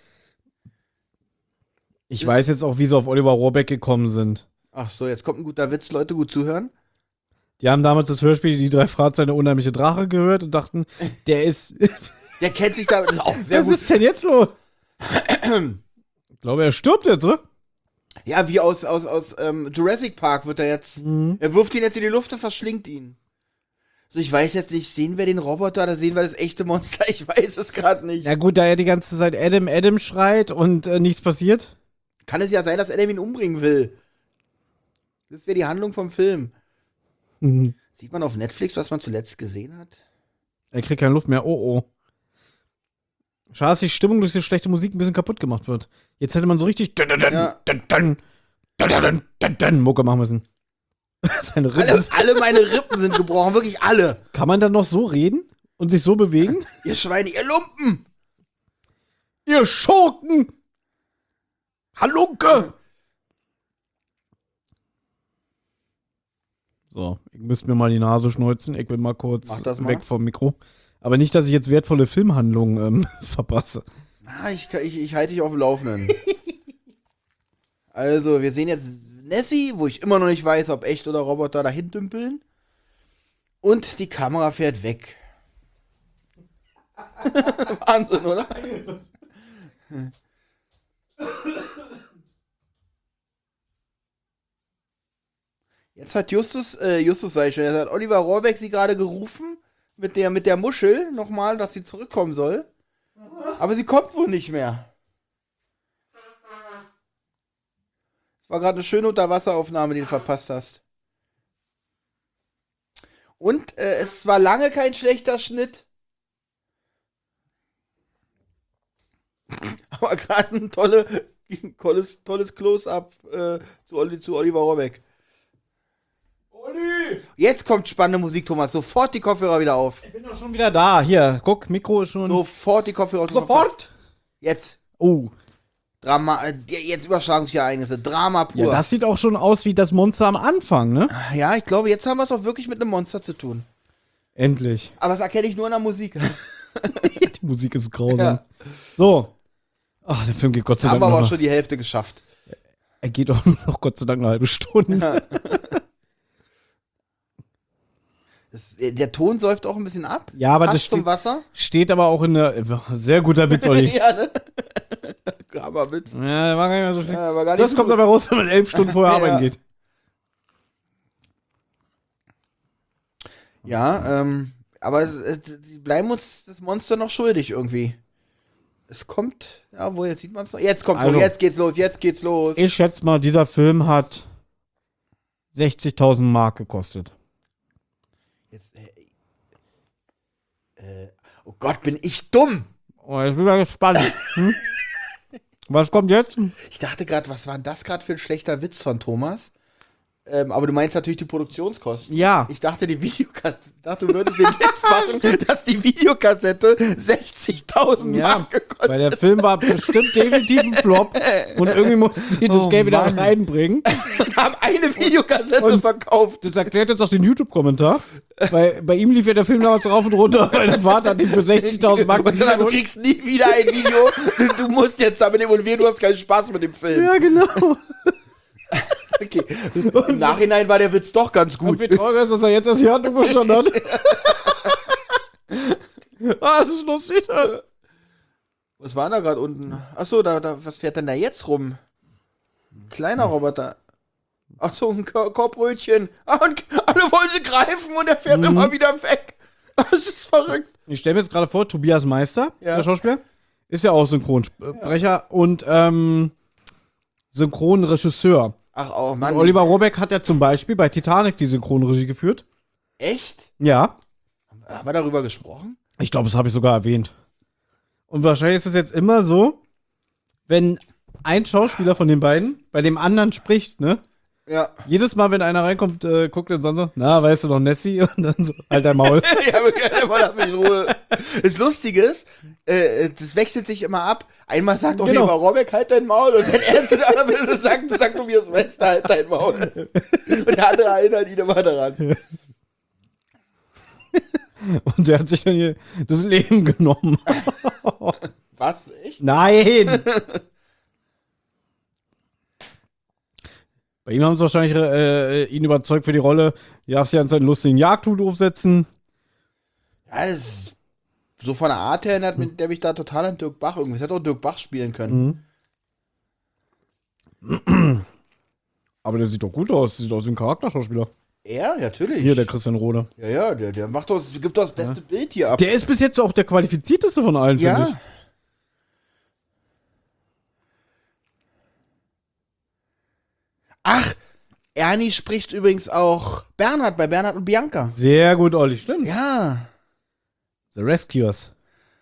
Ich weiß jetzt auch, wie sie auf Oliver Rohrbeck gekommen sind. Ach so, jetzt kommt ein guter Witz, Leute, gut zuhören. Die haben damals das Hörspiel Die drei Fragezeichen der unheimliche Drache gehört und dachten, der ist. Der kennt sich da auch sehr Was gut. ist denn jetzt los? Ich glaube, er stirbt jetzt, oder? Ja, wie aus Jurassic Park wird er jetzt. Er wirft ihn jetzt in die Luft und verschlingt ihn. So, ich weiß jetzt nicht, sehen wir den Roboter oder sehen wir das echte Monster? Ich weiß es gerade nicht. Ja gut, da er die ganze Zeit Adam schreit und nichts passiert. Kann es ja sein, dass Adam ihn umbringen will. Das wäre die Handlung vom Film. Sieht man auf Netflix, was man zuletzt gesehen hat? Er kriegt keine Luft mehr. Oh, oh. Schade, dass die Stimmung durch die schlechte Musik ein bisschen kaputt gemacht wird. Jetzt hätte man so richtig Ja. Mucke machen müssen. Seine Rippen. Alle meine Rippen sind gebrochen, wirklich alle. Kann man dann noch so reden und sich so bewegen? Ihr Schweine, ihr Lumpen! Ihr Schurken! Halunke! So, ich müsste mir mal die Nase schneuzen. Ich bin mal kurz Mach das mal. weg vom Mikro. Aber nicht, dass ich jetzt wertvolle Filmhandlungen verpasse. Ich halte dich auf dem Laufenden. Also, wir sehen jetzt Nessie, wo ich immer noch nicht weiß, ob echt oder Roboter dahin dümpeln. Und die Kamera fährt weg. Wahnsinn, oder? Jetzt hat Justus sag ich schon, jetzt hat Oliver Rohrbeck sie gerade gerufen, mit der Muschel nochmal, dass sie zurückkommen soll. Aber sie kommt wohl nicht mehr. Es war gerade eine schöne Unterwasseraufnahme, die du verpasst hast. Und es war lange kein schlechter Schnitt. Aber gerade ein tolles Close-up zu Oliver Rohrbeck. Olli! Jetzt kommt spannende Musik, Thomas. Sofort die Kopfhörer wieder auf. Ich bin doch schon wieder da. Hier, guck, Mikro ist schon... Sofort die Kopfhörer auf. Sofort? Jetzt. Oh. Jetzt überschlagen sich Ereignisse. Drama pur. Ja, das sieht auch schon aus wie das Monster am Anfang, ne? Ja, ich glaube, jetzt haben wir es auch wirklich mit einem Monster zu tun. Endlich. Aber das erkenne ich nur in der Musik. Die Musik ist grausam. Ja. So. Ach, der Film geht Gott sei Haben Dank wir aber noch. auch schon die Hälfte geschafft. Er geht auch nur noch Gott sei Dank eine halbe Stunde. Der Ton säuft auch ein bisschen ab. Ja, aber Passt das zum Wasser. steht aber auch in der... Sehr guter Witz, Olli. Ja, ne? Hammerwitz. Ja, der war gar nicht mehr so schlecht. Ja, war gar nicht Das so kommt gut. aber raus, wenn man 11 Stunden vorher Ja. arbeiten geht. Ja, aber die bleiben uns das Monster noch schuldig irgendwie. Es kommt, ja, wo jetzt sieht man es noch. Jetzt kommt's, Also, jetzt geht's los. Ich schätze mal, dieser Film hat 60.000 Mark gekostet. Jetzt, oh Gott, bin ich dumm. Oh, jetzt bin ich mal gespannt. Was kommt jetzt? Ich dachte gerade, was war denn das gerade für ein schlechter Witz von Thomas? Aber du meinst natürlich die Produktionskosten. Ja. Ich dachte, du würdest den Witz machen, dass die Videokassette 60.000 Ja, Mark gekostet weil der Film war bestimmt definitiv ein Flop und irgendwie mussten sie das Oh Geld wieder Mann. reinbringen. und haben eine Videokassette Und- verkauft. Das erklärt jetzt auch den YouTube-Kommentar. Weil bei ihm lief ja der Film damals rauf und runter, weil der Vater hat ihn für 60.000 Mark Und dann, du kriegst nie wieder ein Video. Du musst jetzt damit involvieren, du hast keinen Spaß mit dem Film. Ja, genau. Okay. Im Nachhinein war der Witz doch ganz Und gut. wie traurig ist, dass er jetzt erst die Handlung verstanden hat. Ah, das ist lustig. Was war da gerade unten? Achso, was fährt denn da jetzt rum? Ein kleiner Roboter. Achso, ein Korbbrötchen. Und alle wollen sie greifen und er fährt immer wieder weg. Das ist verrückt. Ich stelle mir jetzt gerade vor, Tobias Meister, Ja. der Schauspieler, ist ja auch Synchronsprecher und Synchronregisseur. Ach, oh Mann. Und Oliver Rohrbeck hat ja zum Beispiel bei Titanic die Synchronregie geführt. Echt? Ja. Haben wir darüber gesprochen? Ich glaube, das habe ich sogar erwähnt. Und wahrscheinlich ist es jetzt immer so, wenn ein Schauspieler von den beiden bei dem anderen spricht, ne? Ja. Jedes Mal, wenn einer reinkommt, guckt er dann so, na, weißt du noch Nessie? Und dann so, halt dein Maul. Ja, aber gerne mal lass mich in Ruhe. Das Lustige ist, das wechselt sich immer ab. Einmal sagt Genau. Oliver Rohrbeck, halt dein Maul. Und wenn er zu der anderen Person sagt Tobias Meister, halt dein Maul. Und der andere erinnert ihn immer daran. Und der hat sich dann hier das Leben genommen. Was? Echt? Nein! Bei ihm haben sie wahrscheinlich ihn überzeugt für die Rolle. Ja, darfst ja einen lustigen Jagdhut aufsetzen. Ja, das ist so von der Art her erinnert der mich da total an Dirk Bach irgendwie. Es hätte auch Dirk Bach spielen können. Aber der sieht doch gut aus. Sieht aus wie ein Charakterschauspieler. Er? Natürlich. Hier, der Christian Rode. Ja, der macht doch, gibt doch das beste Bild hier ab. Der ist bis jetzt auch der qualifizierteste von allen, finde ich. Ja. Ach, Ernie spricht übrigens auch Bernhard bei Bernhard und Bianca. Sehr gut, Olli, stimmt. Ja. The Rescuers.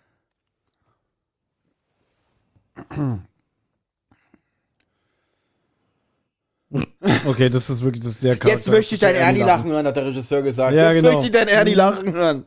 Okay, das ist wirklich das ist sehr Jetzt möchte ich dein Ernie lachen hören, hat der Regisseur gesagt. Ja, Jetzt genau. möchte ich dein Ernie lachen hören.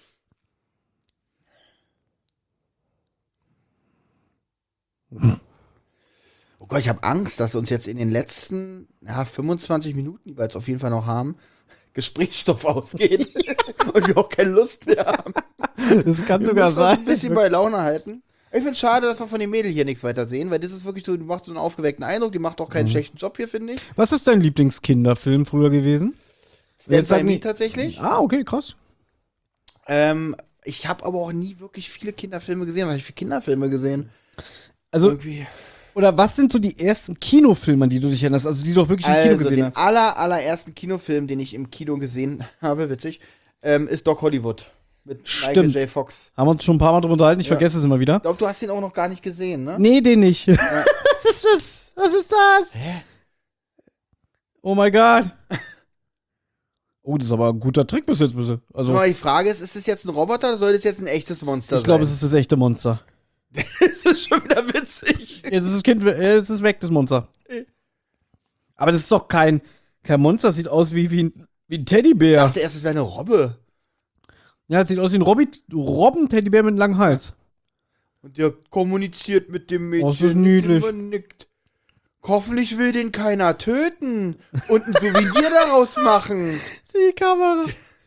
Oh Gott, ich habe Angst, dass uns jetzt in den letzten 25 Minuten, die wir jetzt auf jeden Fall noch haben, Gesprächsstoff ausgeht und wir auch keine Lust mehr haben. Das kann Wir sogar müssen uns sein. ein bisschen bei Laune halten. Ich finde es schade, dass wir von dem Mädel hier nichts weiter sehen, weil das ist wirklich so, die macht so einen aufgeweckten Eindruck, die macht auch keinen schlechten Job hier, finde ich. Was ist dein Lieblingskinderfilm früher gewesen? Stand by sag Me mir- tatsächlich. Ah, okay, krass. Ich habe aber auch nie wirklich viele Kinderfilme gesehen. Was habe ich für Kinderfilme gesehen? Also, Irgendwie. oder was sind so die ersten Kinofilme, an die du dich erinnerst? Also, die du auch wirklich im Kino Also, gesehen den hast? allerersten Kinofilm, den ich im Kino gesehen habe, witzig, ist Doc Hollywood. Mit Michael Stimmt. J. Fox. Haben wir uns schon ein paar Mal drüber unterhalten, ich Ja. vergesse es immer wieder. Ich glaube, du hast ihn auch noch gar nicht gesehen, ne? Nee, den nicht. Was ist das? Was ist das? Hä? Oh mein Gott. Oh, das ist aber ein guter Trick bis jetzt, bitte. Also, Aber die Frage ist es jetzt ein Roboter oder soll das jetzt ein echtes Monster ich glaube, es sein? ist das echte Monster. Es ist schon wieder witzig. Jetzt ist das Kind, es ist weg, das Monster. Aber das ist doch kein Monster, das sieht aus wie ein Teddybär. Ich dachte erst, es wäre eine Robbe. Ja, es sieht aus wie ein Robben-Teddybär mit einem langen Hals. Und der kommuniziert mit dem Mädchen. Oh, das ist niedlich. Und nickt. Hoffentlich will den keiner töten und ein Souvenir daraus machen. Die Kamera.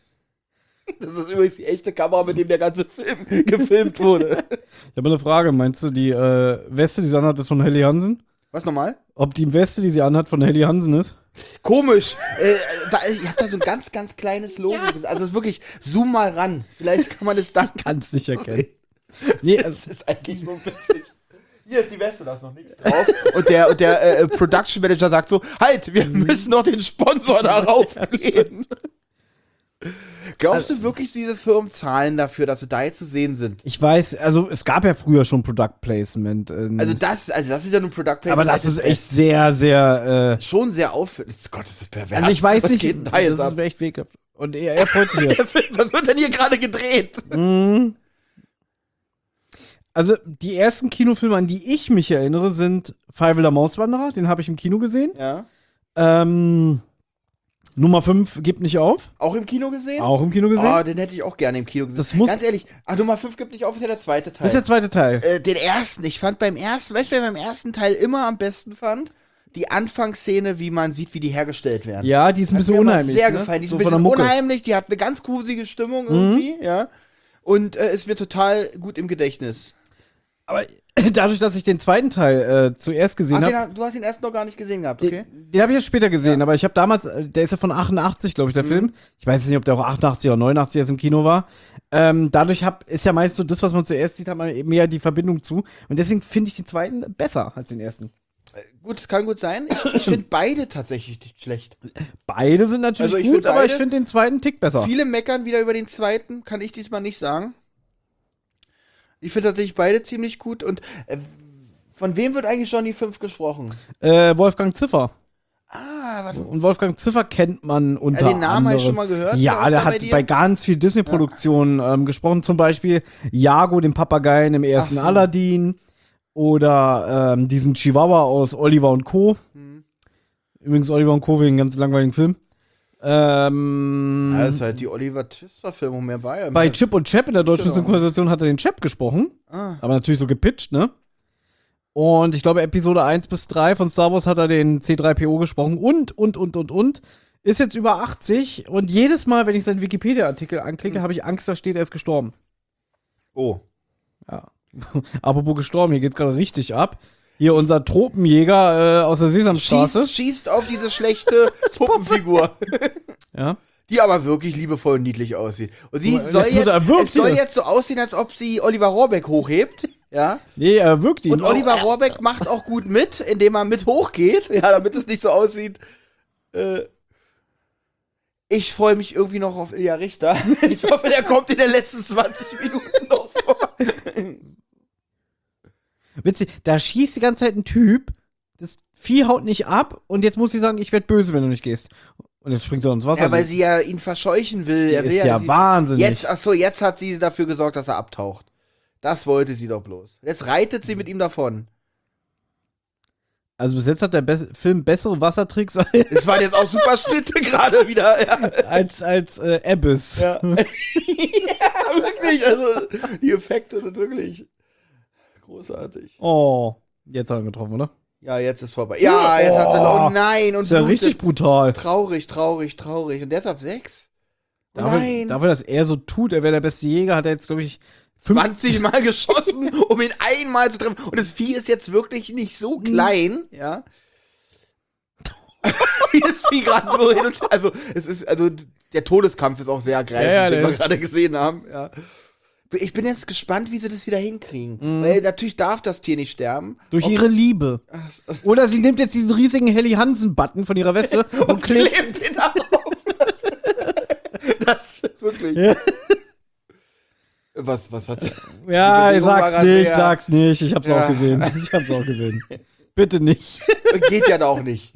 Das ist übrigens die echte Kamera, mit dem der ganze Film gefilmt wurde. Ich habe eine Frage. Meinst du, die Weste, die sie anhat, ist von Helly Hansen? Was nochmal? Ob die Weste, die sie anhat, von Helly Hansen ist? Komisch. Ich habe da so ein ganz, ganz kleines Logo. Also wirklich, zoom mal ran. Vielleicht kann man es dann. Kannst nicht erkennen. Nee, Das ist eigentlich so witzig. Hier ist die Weste, da ist noch nichts drauf. Und der Production Manager sagt so, halt, wir müssen noch den Sponsor darauf geben. Glaubst du wirklich, diese Firmen zahlen dafür, dass sie da jetzt zu sehen sind? ich weiß, also es gab ja früher schon Product Placement. Also das ist ja nun Product Placement. aber das ist echt sehr, sehr. schon sehr auffällig. Gott, das ist pervers. Also ich weiß Was nicht, geht denn da jetzt das ab? ist echt weghaft. Und er freut sich hier. Was wird denn hier gerade gedreht? Mhm. Also die ersten Kinofilme, an die ich mich erinnere, sind Fievel der Mauswanderer. Den habe ich im Kino gesehen. Ja. Nummer 5 gibt nicht auf. Auch im Kino gesehen? Auch im Kino gesehen. Oh, den hätte ich auch gerne im Kino gesehen. Das muss- Ganz ehrlich, Nummer 5 gibt nicht auf, ist ja der zweite Teil. Das ist der zweite Teil. Den ersten, ich fand beim ersten, weißt du, wer beim ersten Teil immer am besten fand? Die Anfangsszene, wie man sieht, wie die hergestellt werden. Ja, die ist ein Hat bisschen mir immer unheimlich. sehr ne? gefallen. Die ist So ein von der bisschen Mucke. unheimlich, die hat eine ganz gruselige Stimmung irgendwie, ja. Und ist mir total gut im Gedächtnis. Aber dadurch, dass ich den zweiten Teil zuerst gesehen habe, Du hast den ersten noch gar nicht gesehen gehabt, okay? den habe ich erst später gesehen, aber ich habe damals, der ist ja von 88, glaube ich, der Film. Ich weiß nicht, ob der auch 88 oder 89 erst im Kino war. Dadurch ist ja meist so das, was man zuerst sieht, hat man eben mehr die Verbindung zu. Und deswegen finde ich den zweiten besser als den ersten. Gut, das kann gut sein. Ich finde beide tatsächlich nicht schlecht. Beide sind natürlich Also ich gut, find aber beide- ich finde den zweiten einen Tick besser. Viele meckern wieder über den zweiten, kann ich diesmal nicht sagen. Ich finde tatsächlich beide ziemlich gut. Und von wem wird eigentlich Johnny 5 gesprochen? Wolfgang Ziffer. Ah, warte. Und Wolfgang Ziffer kennt man unter Den Namen habe ich schon anderem. mal gehört. Ja, Wer der ist da hat bei dir? bei ganz viel Disney-Produktionen gesprochen, zum Beispiel Jago, den Papageien im ersten Ach so. Aladdin oder diesen Chihuahua aus Oliver und Co. Übrigens Oliver und Co. wegen einem ganz langweiligen Film. Ja, das ist halt die Oliver Twist-Verfilmung mehr bei. Bei Chip und Chap in der deutschen Genau. Synchronisation hat er den Chap gesprochen, Ah. aber natürlich so gepitcht, ne? Und ich glaube, Episode 1 bis 3 von Star Wars hat er den C3PO gesprochen und. Ist jetzt über 80 und jedes Mal, wenn ich seinen Wikipedia-Artikel anklicke, habe ich Angst, da steht, er ist gestorben. Oh. Ja. Apropos gestorben, hier geht's gerade richtig ab. Hier unser Tropenjäger aus der Sesamstraße. Schießt auf diese schlechte Puppenfigur. Ja. Die aber wirklich liebevoll und niedlich aussieht. Und sie Das soll wird jetzt, erwürgt es soll hier. jetzt so aussehen, als ob sie Oliver Rohrbeck hochhebt. Ja. Nee, er wirkt ihn. Und Oliver Rohrbeck macht auch gut mit, indem er mit hochgeht. Ja, damit es nicht so aussieht. Ich freue mich irgendwie noch auf Ilja Richter. Ich hoffe, der kommt in den letzten 20 Minuten noch vor. Witzig, da schießt die ganze Zeit ein Typ, das Vieh haut nicht ab und jetzt muss sie sagen, ich werde böse, wenn du nicht gehst. Und jetzt springt sie ins Wasser. Ja, weil sie ja ihn verscheuchen will. Er will ist ja sie, wahnsinnig. jetzt hat sie dafür gesorgt, dass er abtaucht. Das wollte sie doch bloß. Jetzt reitet sie mit ihm davon. Also bis jetzt hat der Film bessere Wassertricks Es waren jetzt auch super Schnitte gerade wieder. Ja. als Abyss. Ja. Ja, wirklich. Also, die Effekte sind wirklich großartig. Oh, jetzt hat er getroffen, oder? Ja, jetzt ist vorbei. Ja, jetzt hat er. Oh nein. Und ist ja richtig brutal. Traurig. Und der ist ab 6? Oh Dafür, dass er so tut, er wäre der beste Jäger, hat er jetzt, glaube ich, 20 Mal geschossen, um ihn einmal zu treffen. Und das Vieh ist jetzt wirklich nicht so klein, ja. Wie das Vieh gerade so hin und her. Also, der Todeskampf ist auch sehr ergreifend, den wir gerade gesehen haben, ja. Ich bin jetzt gespannt, wie sie das wieder hinkriegen. Weil natürlich darf das Tier nicht sterben. Durch ihre Liebe. Oder sie nimmt jetzt diesen riesigen Helly Hansen-Button von ihrer Weste und klebt den auf. Das wirklich. Ja. Was hat sie? Ja, sag's nicht. Ich hab's auch gesehen. Bitte nicht. Geht ja da auch nicht.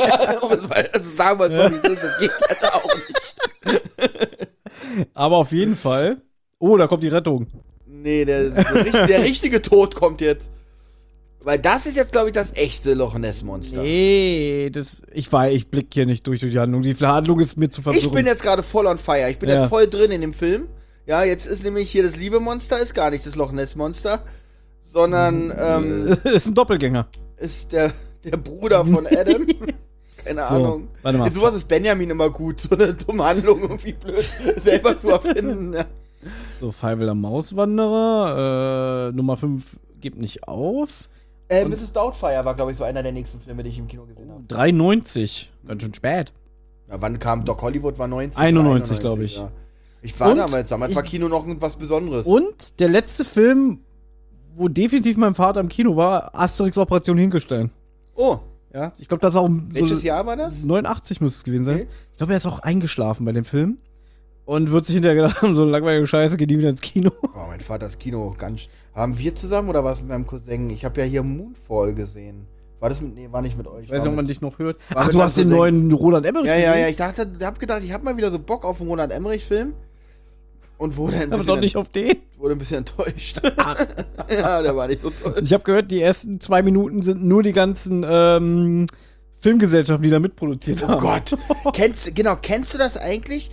Sagen wir es so, wie es ist. Das geht ja da auch nicht. Aber auf jeden Fall. Oh, da kommt die Rettung. Nee, der richtige Tod kommt jetzt. Weil das ist jetzt, glaube ich, das echte Loch Ness Monster. Nee, ich blick hier nicht durch die Handlung. Die Handlung ist mir zu verwirrend. Ich bin jetzt gerade voll on fire. Ich bin jetzt voll drin in dem Film. Ja, jetzt ist nämlich hier das Liebe-Monster, ist gar nicht das Loch Ness Monster, sondern, ist ein Doppelgänger. Ist der Bruder von Adam. Keine Ahnung. Warte mal. In sowas ist Benjamin immer gut, so eine dumme Handlung irgendwie blöd selber zu erfinden. Ja. So, Feivel der Mauswanderer, Nummer 5 gibt nicht auf. Mrs. Doubtfire war, glaube ich, so einer der nächsten Filme, die ich im Kino gesehen habe. 93, ganz schön spät. Na, wann kam Doc Hollywood? War 90? 91, glaube ich. Ja. Ich war damals war Kino noch was Besonderes. Und der letzte Film, wo definitiv mein Vater im Kino war, Asterix Operation Hinkelstein. Oh. Ja, ich glaube, das ist auch Welches Jahr war das? 89 muss es gewesen sein. Okay. Ich glaube, er ist auch eingeschlafen bei dem Film. Und wird sich hinterher gedacht haben, so eine langweilige Scheiße, geht nie wieder ins Kino. Oh, mein Vater ist Kino ganz. Haben wir zusammen oder war es mit meinem Cousin? Ich habe ja hier Moonfall gesehen. War das mit. Nee, war nicht mit euch. Ich weiß nicht, ob man dich noch hört. Ach, du hast den neuen Roland Emmerich gesehen? Ja. Ich hab gedacht, ich hab mal wieder so Bock auf einen Roland Emmerich-Film. Und wurde ein bisschen. Aber doch nicht auf den. Wurde ein bisschen enttäuscht. Ja, der war nicht so toll. Ich habe gehört, die ersten 2 Minuten sind nur die ganzen Filmgesellschaften, die da mitproduziert haben. Oh Gott. Kennst du das eigentlich?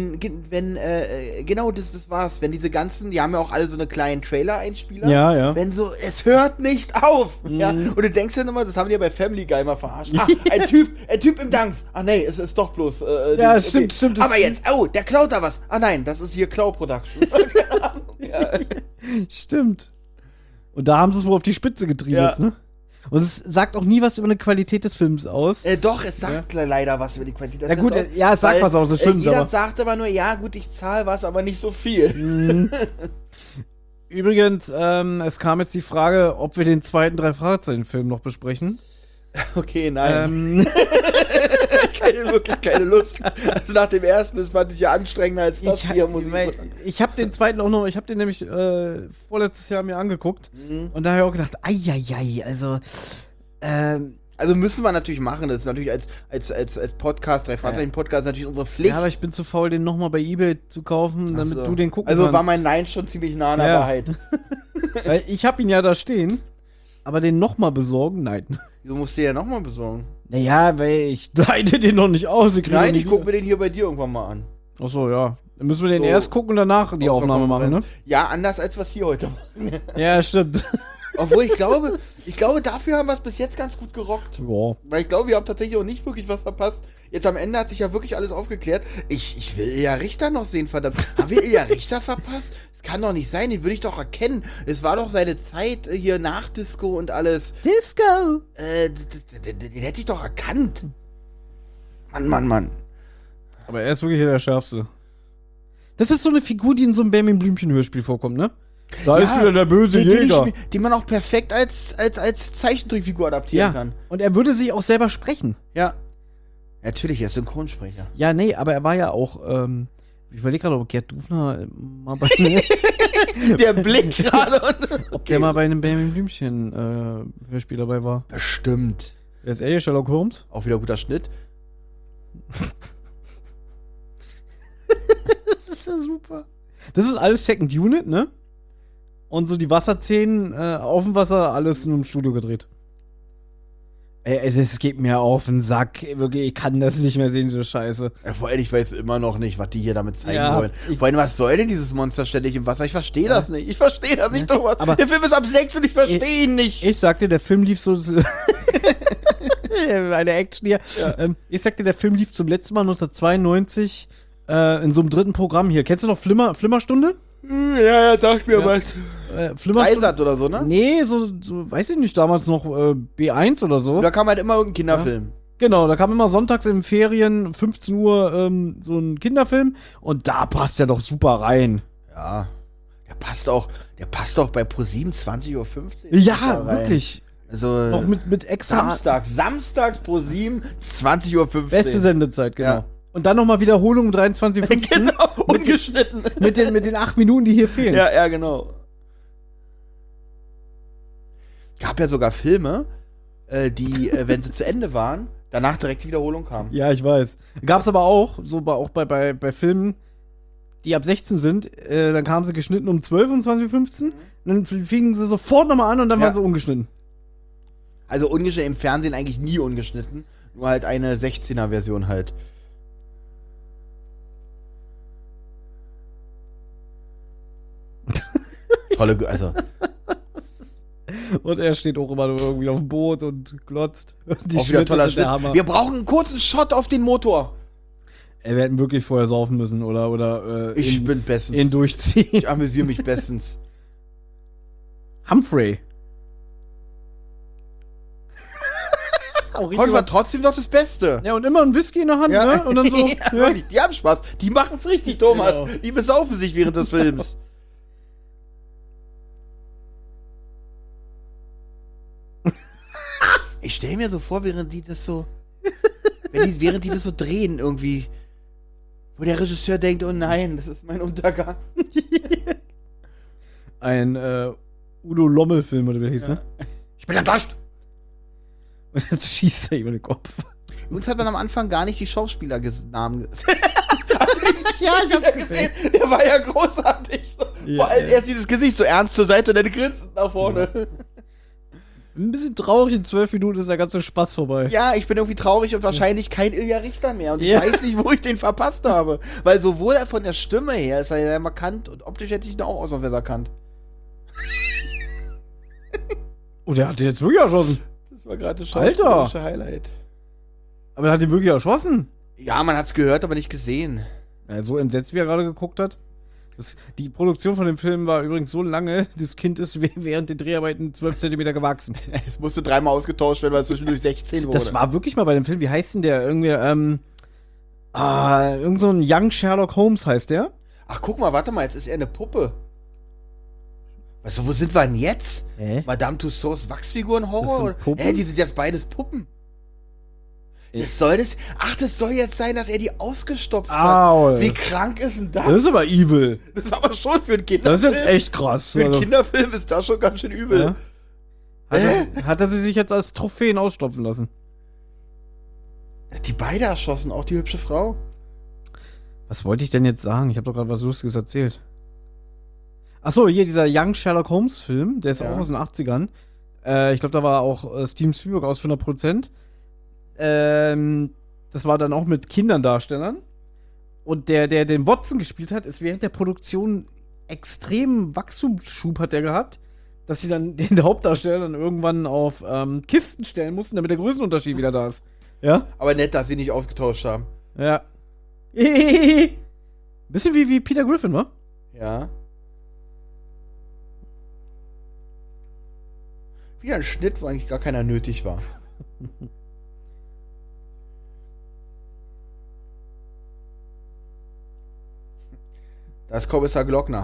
Genau, das war's. Wenn diese ganzen, die haben ja auch alle so eine kleinen Trailer-Einspieler. Ja. Wenn so, es hört nicht auf. Ja? Und du denkst ja nochmal, das haben die ja bei Family Guy mal verarscht. Ein Typ im Dance. Ach nee, es ist doch bloß. Ja, stimmt. Aber jetzt, der klaut da was. Ah nein, das ist hier Klau Production. Ja. Stimmt. Und da haben sie es wohl auf die Spitze getrieben jetzt, ne? Und es sagt auch nie was über eine Qualität des Films aus. Doch, es sagt leider was über die Qualität des Films. Ja gut, es sagt was aus, das stimmt. Jeder sagt aber nur, ja gut, ich zahle was, aber nicht so viel. Übrigens, es kam jetzt die Frage, ob wir den zweiten 3-Fragezeichen-Film noch besprechen. Okay, nein. Wirklich keine Lust. Also nach dem ersten, das fand ich ja anstrengender als das hier, muss ich sagen. Ich habe den zweiten auch noch, ich habe den nämlich vorletztes Jahr mir angeguckt. Und da habe ich auch gedacht, also also müssen wir natürlich machen, das ist natürlich als Podcast, 3-Fragezeichen-Podcast natürlich unsere Pflicht. Ja, aber ich bin zu faul, den nochmal bei eBay zu kaufen, damit du den gucken kannst. Also war mein kannst. Nein schon ziemlich nah an der Wahrheit. Weil ich habe ihn ja da stehen, aber den nochmal besorgen, nein. Du musst den ja nochmal besorgen. Naja, weil ich leite den noch nicht aus. Nein, ich gucke mir den hier bei dir irgendwann mal an. Achso, ja. Dann müssen wir den erst gucken und danach die Aufnahme machen, ne? Ja, anders als was hier heute machen. Ja, stimmt. Obwohl, ich glaube, dafür haben wir es bis jetzt ganz gut gerockt. Ja. Weil ich glaube, wir haben tatsächlich auch nicht wirklich was verpasst. Jetzt am Ende hat sich ja wirklich alles aufgeklärt. Ich will Ilja Richter noch sehen, verdammt. Haben wir Ilja Richter verpasst? Das kann doch nicht sein, den würde ich doch erkennen. Es war doch seine Zeit hier nach Disco und alles. Disco! Den hätte ich doch erkannt. Mann. Aber er ist wirklich hier der Schärfste. Das ist so eine Figur, die in so einem Benjamin Blümchen-Hörspiel vorkommt, ne? Da ist wieder der böse Jäger. Den man auch perfekt als Zeichentrickfigur adaptieren kann. Und er würde sich auch selber sprechen. Ja. Natürlich, er ist Synchronsprecher. Ja, nee, aber er war ja auch, ich überlege gerade, ob Gerd Dufner mal bei der Blick gerade. Ob der mal bei einem Benjamin Blümchen Hörspiel dabei war. Bestimmt. Wer ist er hier, Sherlock Holmes? Auch wieder guter Schnitt. Das ist ja super. Das ist alles Second Unit, ne? Und so die Wasserszenen auf dem Wasser, alles in einem Studio gedreht. Es geht mir auf den Sack. Wirklich, ich kann das nicht mehr sehen, diese Scheiße. Vor allem, ich weiß immer noch nicht, was die hier damit zeigen wollen. Vor allem, was soll denn dieses Monster ständig im Wasser? Ich verstehe das nicht. Ich verstehe das nicht, Thomas. Aber der Film ist ab 6 und ich verstehe ihn nicht. Ich sagte, der Film lief so Eine Action hier. Ich sagte, der Film lief zum letzten Mal 1992 in so einem dritten Programm hier. Kennst du noch Flimmerstunde? Ja, sag mir was. Flimmerstunde? Dreisat oder so, ne? Nee, so, weiß ich nicht, damals noch B1 oder so. Da kam halt immer irgendein Kinderfilm. Genau, da kam immer sonntags in den Ferien, 15 Uhr, so ein Kinderfilm. Und da passt ja doch super rein. Ja. Der passt auch bei ProSieben 20:15 Uhr. Ja, wirklich. Also Auch mit extra Samstags ProSieben 20:15 Uhr. beste Sendezeit, genau. Ja. Und dann nochmal Wiederholung um 23:15 Genau, ungeschnitten. mit den 8 Minuten, die hier fehlen. Ja, genau. Gab ja sogar Filme, die, wenn sie zu Ende waren, danach direkt die Wiederholung kamen. Ja, ich weiß. Gab's aber auch, auch bei Filmen, die ab 16 sind, dann kamen sie geschnitten um 12 und 20:15 und dann fingen sie sofort nochmal an und dann Ja. waren sie ungeschnitten. Also ungeschnitten, im Fernsehen eigentlich nie ungeschnitten. Nur halt eine 16er-Version halt. Also. Und er steht auch immer nur irgendwie auf dem Boot und glotzt. Die Auch wieder Schnitte toller sind der Schnitt. Hammer. Wir brauchen einen kurzen Shot auf den Motor. Wir hätten wirklich vorher saufen müssen oder Ich bin bestens. ihn durchziehen. Ich amüsiere mich bestens. Humphrey. Heute war trotzdem noch das Beste. Ja, und immer ein Whisky in der Hand, ne? Und dann so. Ja, wirklich, die haben Spaß. Die machen es richtig, Thomas. Genau. Die besaufen sich während des Films. Ich stelle mir so vor, während die das so drehen irgendwie, wo der Regisseur denkt, oh nein, das ist mein Untergang. Ein Udo Lommel-Film, oder wie der hieß, ne? Ich bin enttäuscht! Und jetzt schießt er ihm in den Kopf. Übrigens hat man am Anfang gar nicht die Schauspielernamen Ja, ich hab's gesehen. Der war ja großartig. Ja, Vor allem ja. erst dieses Gesicht so ernst zur Seite und dann grinst nach vorne. Ein bisschen traurig, in 12 Minuten ist der ganze Spaß vorbei. Ja, ich bin irgendwie traurig und wahrscheinlich kein Ilja Richter mehr. Und ich Ja. weiß nicht, wo ich den verpasst habe. Weil sowohl von der Stimme her ist er sehr markant und optisch hätte ich ihn auch außer erkannt. Oh, der hat den jetzt wirklich erschossen. Das war gerade das Alter. schauspielerische Highlight. Aber der hat ihn wirklich erschossen. Ja, man hat's gehört, aber nicht gesehen. Ja, so entsetzt, wie er gerade geguckt hat. Die Produktion von dem Film war übrigens so lange, das Kind ist während den Dreharbeiten 12 Zentimeter gewachsen. Es musste dreimal ausgetauscht werden, weil es zwischendurch 16 wurde. Das war wirklich mal bei dem Film, wie heißt denn der? Irgendwie, irgend so ein Young Sherlock Holmes heißt der. Ach, guck mal, warte mal, jetzt ist er eine Puppe. Weißt du, wo sind wir denn jetzt? Madame Tussauds Wachsfiguren-Horror? Das sind Oder- Puppen? Die sind jetzt beides Puppen. Das soll jetzt sein, dass er die ausgestopft Au. hat. Wie krank ist denn das? Das ist aber evil. Das ist aber schon für einen Das Kinderfilm. ist jetzt echt krass. Für einen Also, Kinderfilm ist das schon ganz schön übel. ja. Hat er sie sich jetzt als Trophäen ausstopfen lassen? Die beide erschossen, auch die hübsche Frau. Was wollte ich denn jetzt sagen? Ich habe doch gerade was Lustiges erzählt. Achso, hier dieser Young Sherlock Holmes Film, der ist Ja. auch aus den 80ern. Ich glaube, da war auch Steven Spielberg ausführender Produzent. Das war dann auch mit Kinderndarstellern. Und der den Watson gespielt hat, ist während der Produktion extremen Wachstumsschub hat der gehabt, dass sie dann den Hauptdarsteller dann irgendwann auf Kisten stellen mussten, damit der Größenunterschied wieder da ist. Ja? Aber nett, dass sie nicht ausgetauscht haben. Ja. Bisschen wie Peter Griffin, wa? Ja. Wie ein Schnitt, wo eigentlich gar keiner nötig war. Das ist Kommissar Glockner.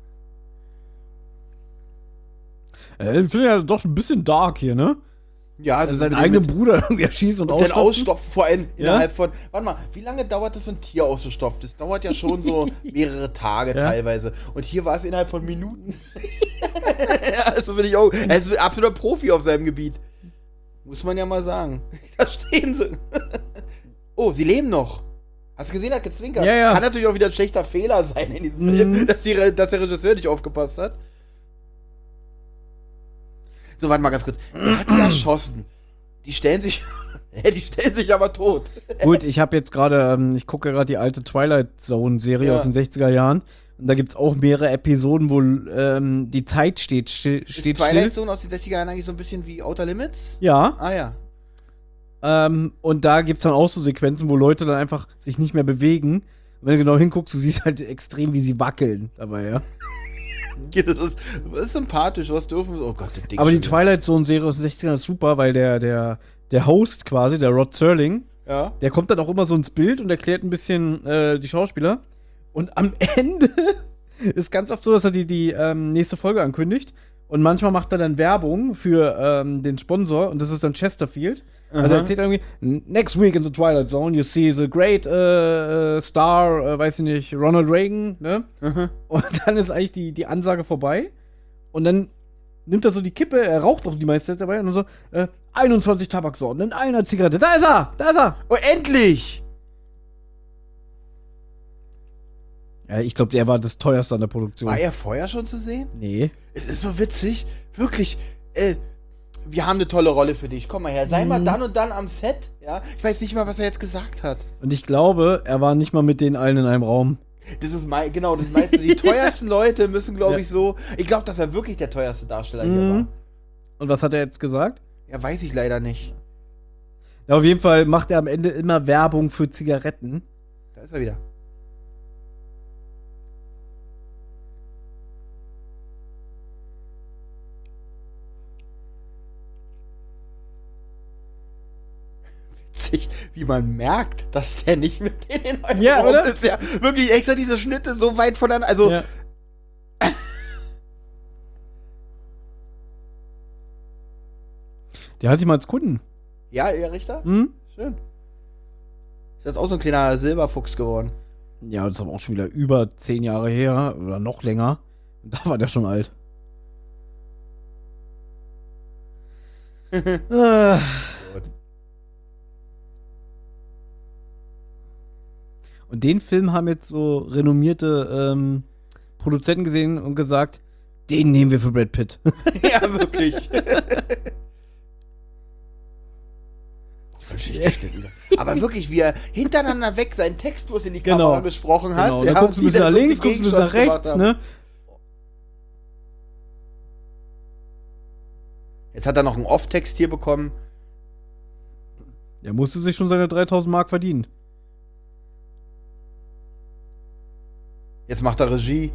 Ich finde ja doch ein bisschen dark hier, ne? Ja, Also seinen eigenen Bruder irgendwie erschießt und den ausstopfen. ausstopfen, vor allem Ja? innerhalb von. Warte mal, wie lange dauert das, so ein Tier auszustopfen? Das dauert ja schon so mehrere Tage Ja. teilweise. Und hier war es innerhalb von Minuten. Ja, also bin ich auch. Er ist ein absoluter Profi auf seinem Gebiet. Muss man ja mal sagen. Da stehen sie. Oh, sie leben noch. Hast du gesehen, hat gezwinkert. Ja, ja. Kann natürlich auch wieder ein schlechter Fehler sein in diesem Film, dass der Regisseur nicht aufgepasst hat. So, warte mal ganz kurz. Der hat die erschossen. Die stellen sich aber tot. Gut, ich habe jetzt gerade, ich gucke gerade die alte Twilight Zone Serie Ja. aus den 60er Jahren. Und da gibt's auch mehrere Episoden, wo die Zeit steht Ist still. Twilight Zone aus den 60er Jahren eigentlich so ein bisschen wie Outer Limits? Ja. Ah ja. Und da gibt's dann auch so Sequenzen, wo Leute dann einfach sich nicht mehr bewegen. Und wenn du genau hinguckst, du siehst halt extrem, wie sie wackeln dabei, ja. Das ist sympathisch, was dürfen wir. Oh Gott, das Ding. Aber die schon wieder. Twilight Zone-Serie aus den 60ern ist super, weil der Host quasi, der Rod Serling, Ja. der kommt dann auch immer so ins Bild und erklärt ein bisschen die Schauspieler. Und am Ende ist ganz oft so, dass er die nächste Folge ankündigt. Und manchmal macht er dann Werbung für den Sponsor und das ist dann Chesterfield. Also er erzählt irgendwie, next week in the Twilight Zone, you see the great star, weiß ich nicht, Ronald Reagan, ne? Und dann ist eigentlich die Ansage vorbei. Und dann nimmt er so die Kippe, er raucht auch die meiste Zeit dabei und so, 21 Tabaksorten in einer Zigarette. Da ist er! Da ist er! Oh, endlich! Ja, ich glaube, der war das teuerste an der Produktion. War er vorher schon zu sehen? Nee. Es ist so witzig. Wirklich, wir haben eine tolle Rolle für dich. Komm mal her, sei mal dann und dann am Set. Ja? Ich weiß nicht mal, was er jetzt gesagt hat. Und ich glaube, er war nicht mal mit denen allen in einem Raum. Das ist genau, das meinst du. Die teuersten Leute müssen, glaube Ja. ich, so. Ich glaube, dass er wirklich der teuerste Darsteller hier war. Und was hat er jetzt gesagt? Ja, weiß ich leider nicht. Ja, auf jeden Fall macht er am Ende immer Werbung für Zigaretten. Da ist er wieder. Witzig, wie man merkt, dass der nicht mit denen in einem Ja, Raum oder? ist. Ja, wirklich extra diese Schnitte so weit voneinander. Also, Ja. Der hatte ich mal als Kunden. ja, Herr Richter? Hm? Schön. Ist jetzt auch so ein kleiner Silberfuchs geworden. Ja, das ist aber auch schon wieder über 10 Jahre her oder noch länger. Und da war der schon alt. Und den Film haben jetzt so renommierte Produzenten gesehen und gesagt, den nehmen wir für Brad Pitt. Ja, wirklich. Aber wirklich, wie er hintereinander weg seinen Text bloß in die Kamera Genau. besprochen hat. Genau. Dann guckst du ein bisschen nach links, guckst du ein bisschen nach rechts, ne? Jetzt hat er noch einen Off-Text hier bekommen. Der musste sich schon seine 3000 Mark verdienen. Jetzt macht er Regie.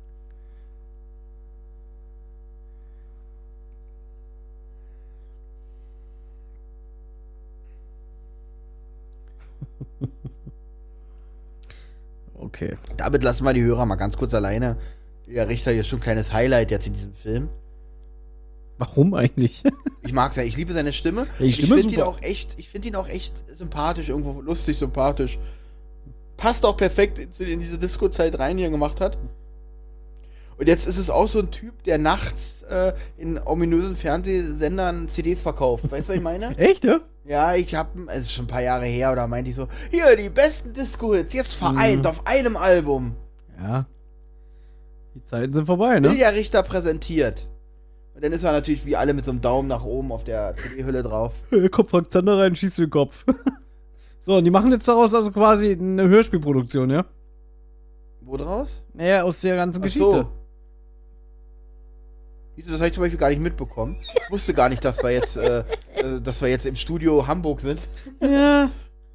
Okay. Damit lassen wir die Hörer mal ganz kurz alleine. Der Richter hier ist schon ein kleines Highlight jetzt in diesem Film. Warum eigentlich? Ich mag's ja, ich liebe seine Stimme. Ja, die Stimme ich ist finde ihn super. ich finde ihn auch echt sympathisch, irgendwo lustig, sympathisch. Passt auch perfekt in diese Disco-Zeit rein, die er gemacht hat. Und jetzt ist es auch so ein Typ, der nachts in ominösen Fernsehsendern CDs verkauft. Weißt du, was ich meine? Echt, ja? Ja, es ist schon ein paar Jahre her, oder meinte ich so, hier, die besten Disco-Hits, jetzt vereint auf einem Album. Ja. Die Zeiten sind vorbei, ne? Ilja Richter präsentiert. Und dann ist er natürlich wie alle mit so einem Daumen nach oben auf der CD-Hülle drauf. Kommt Frank Zander rein, schießt den Kopf. So, und die machen jetzt daraus also quasi eine Hörspielproduktion, ja? Wo draus? Naja, aus der ganzen Ach Geschichte. so. Siehst du, das habe ich zum Beispiel gar nicht mitbekommen. Ich wusste gar nicht, dass wir jetzt im Studio Hamburg sind. Ja.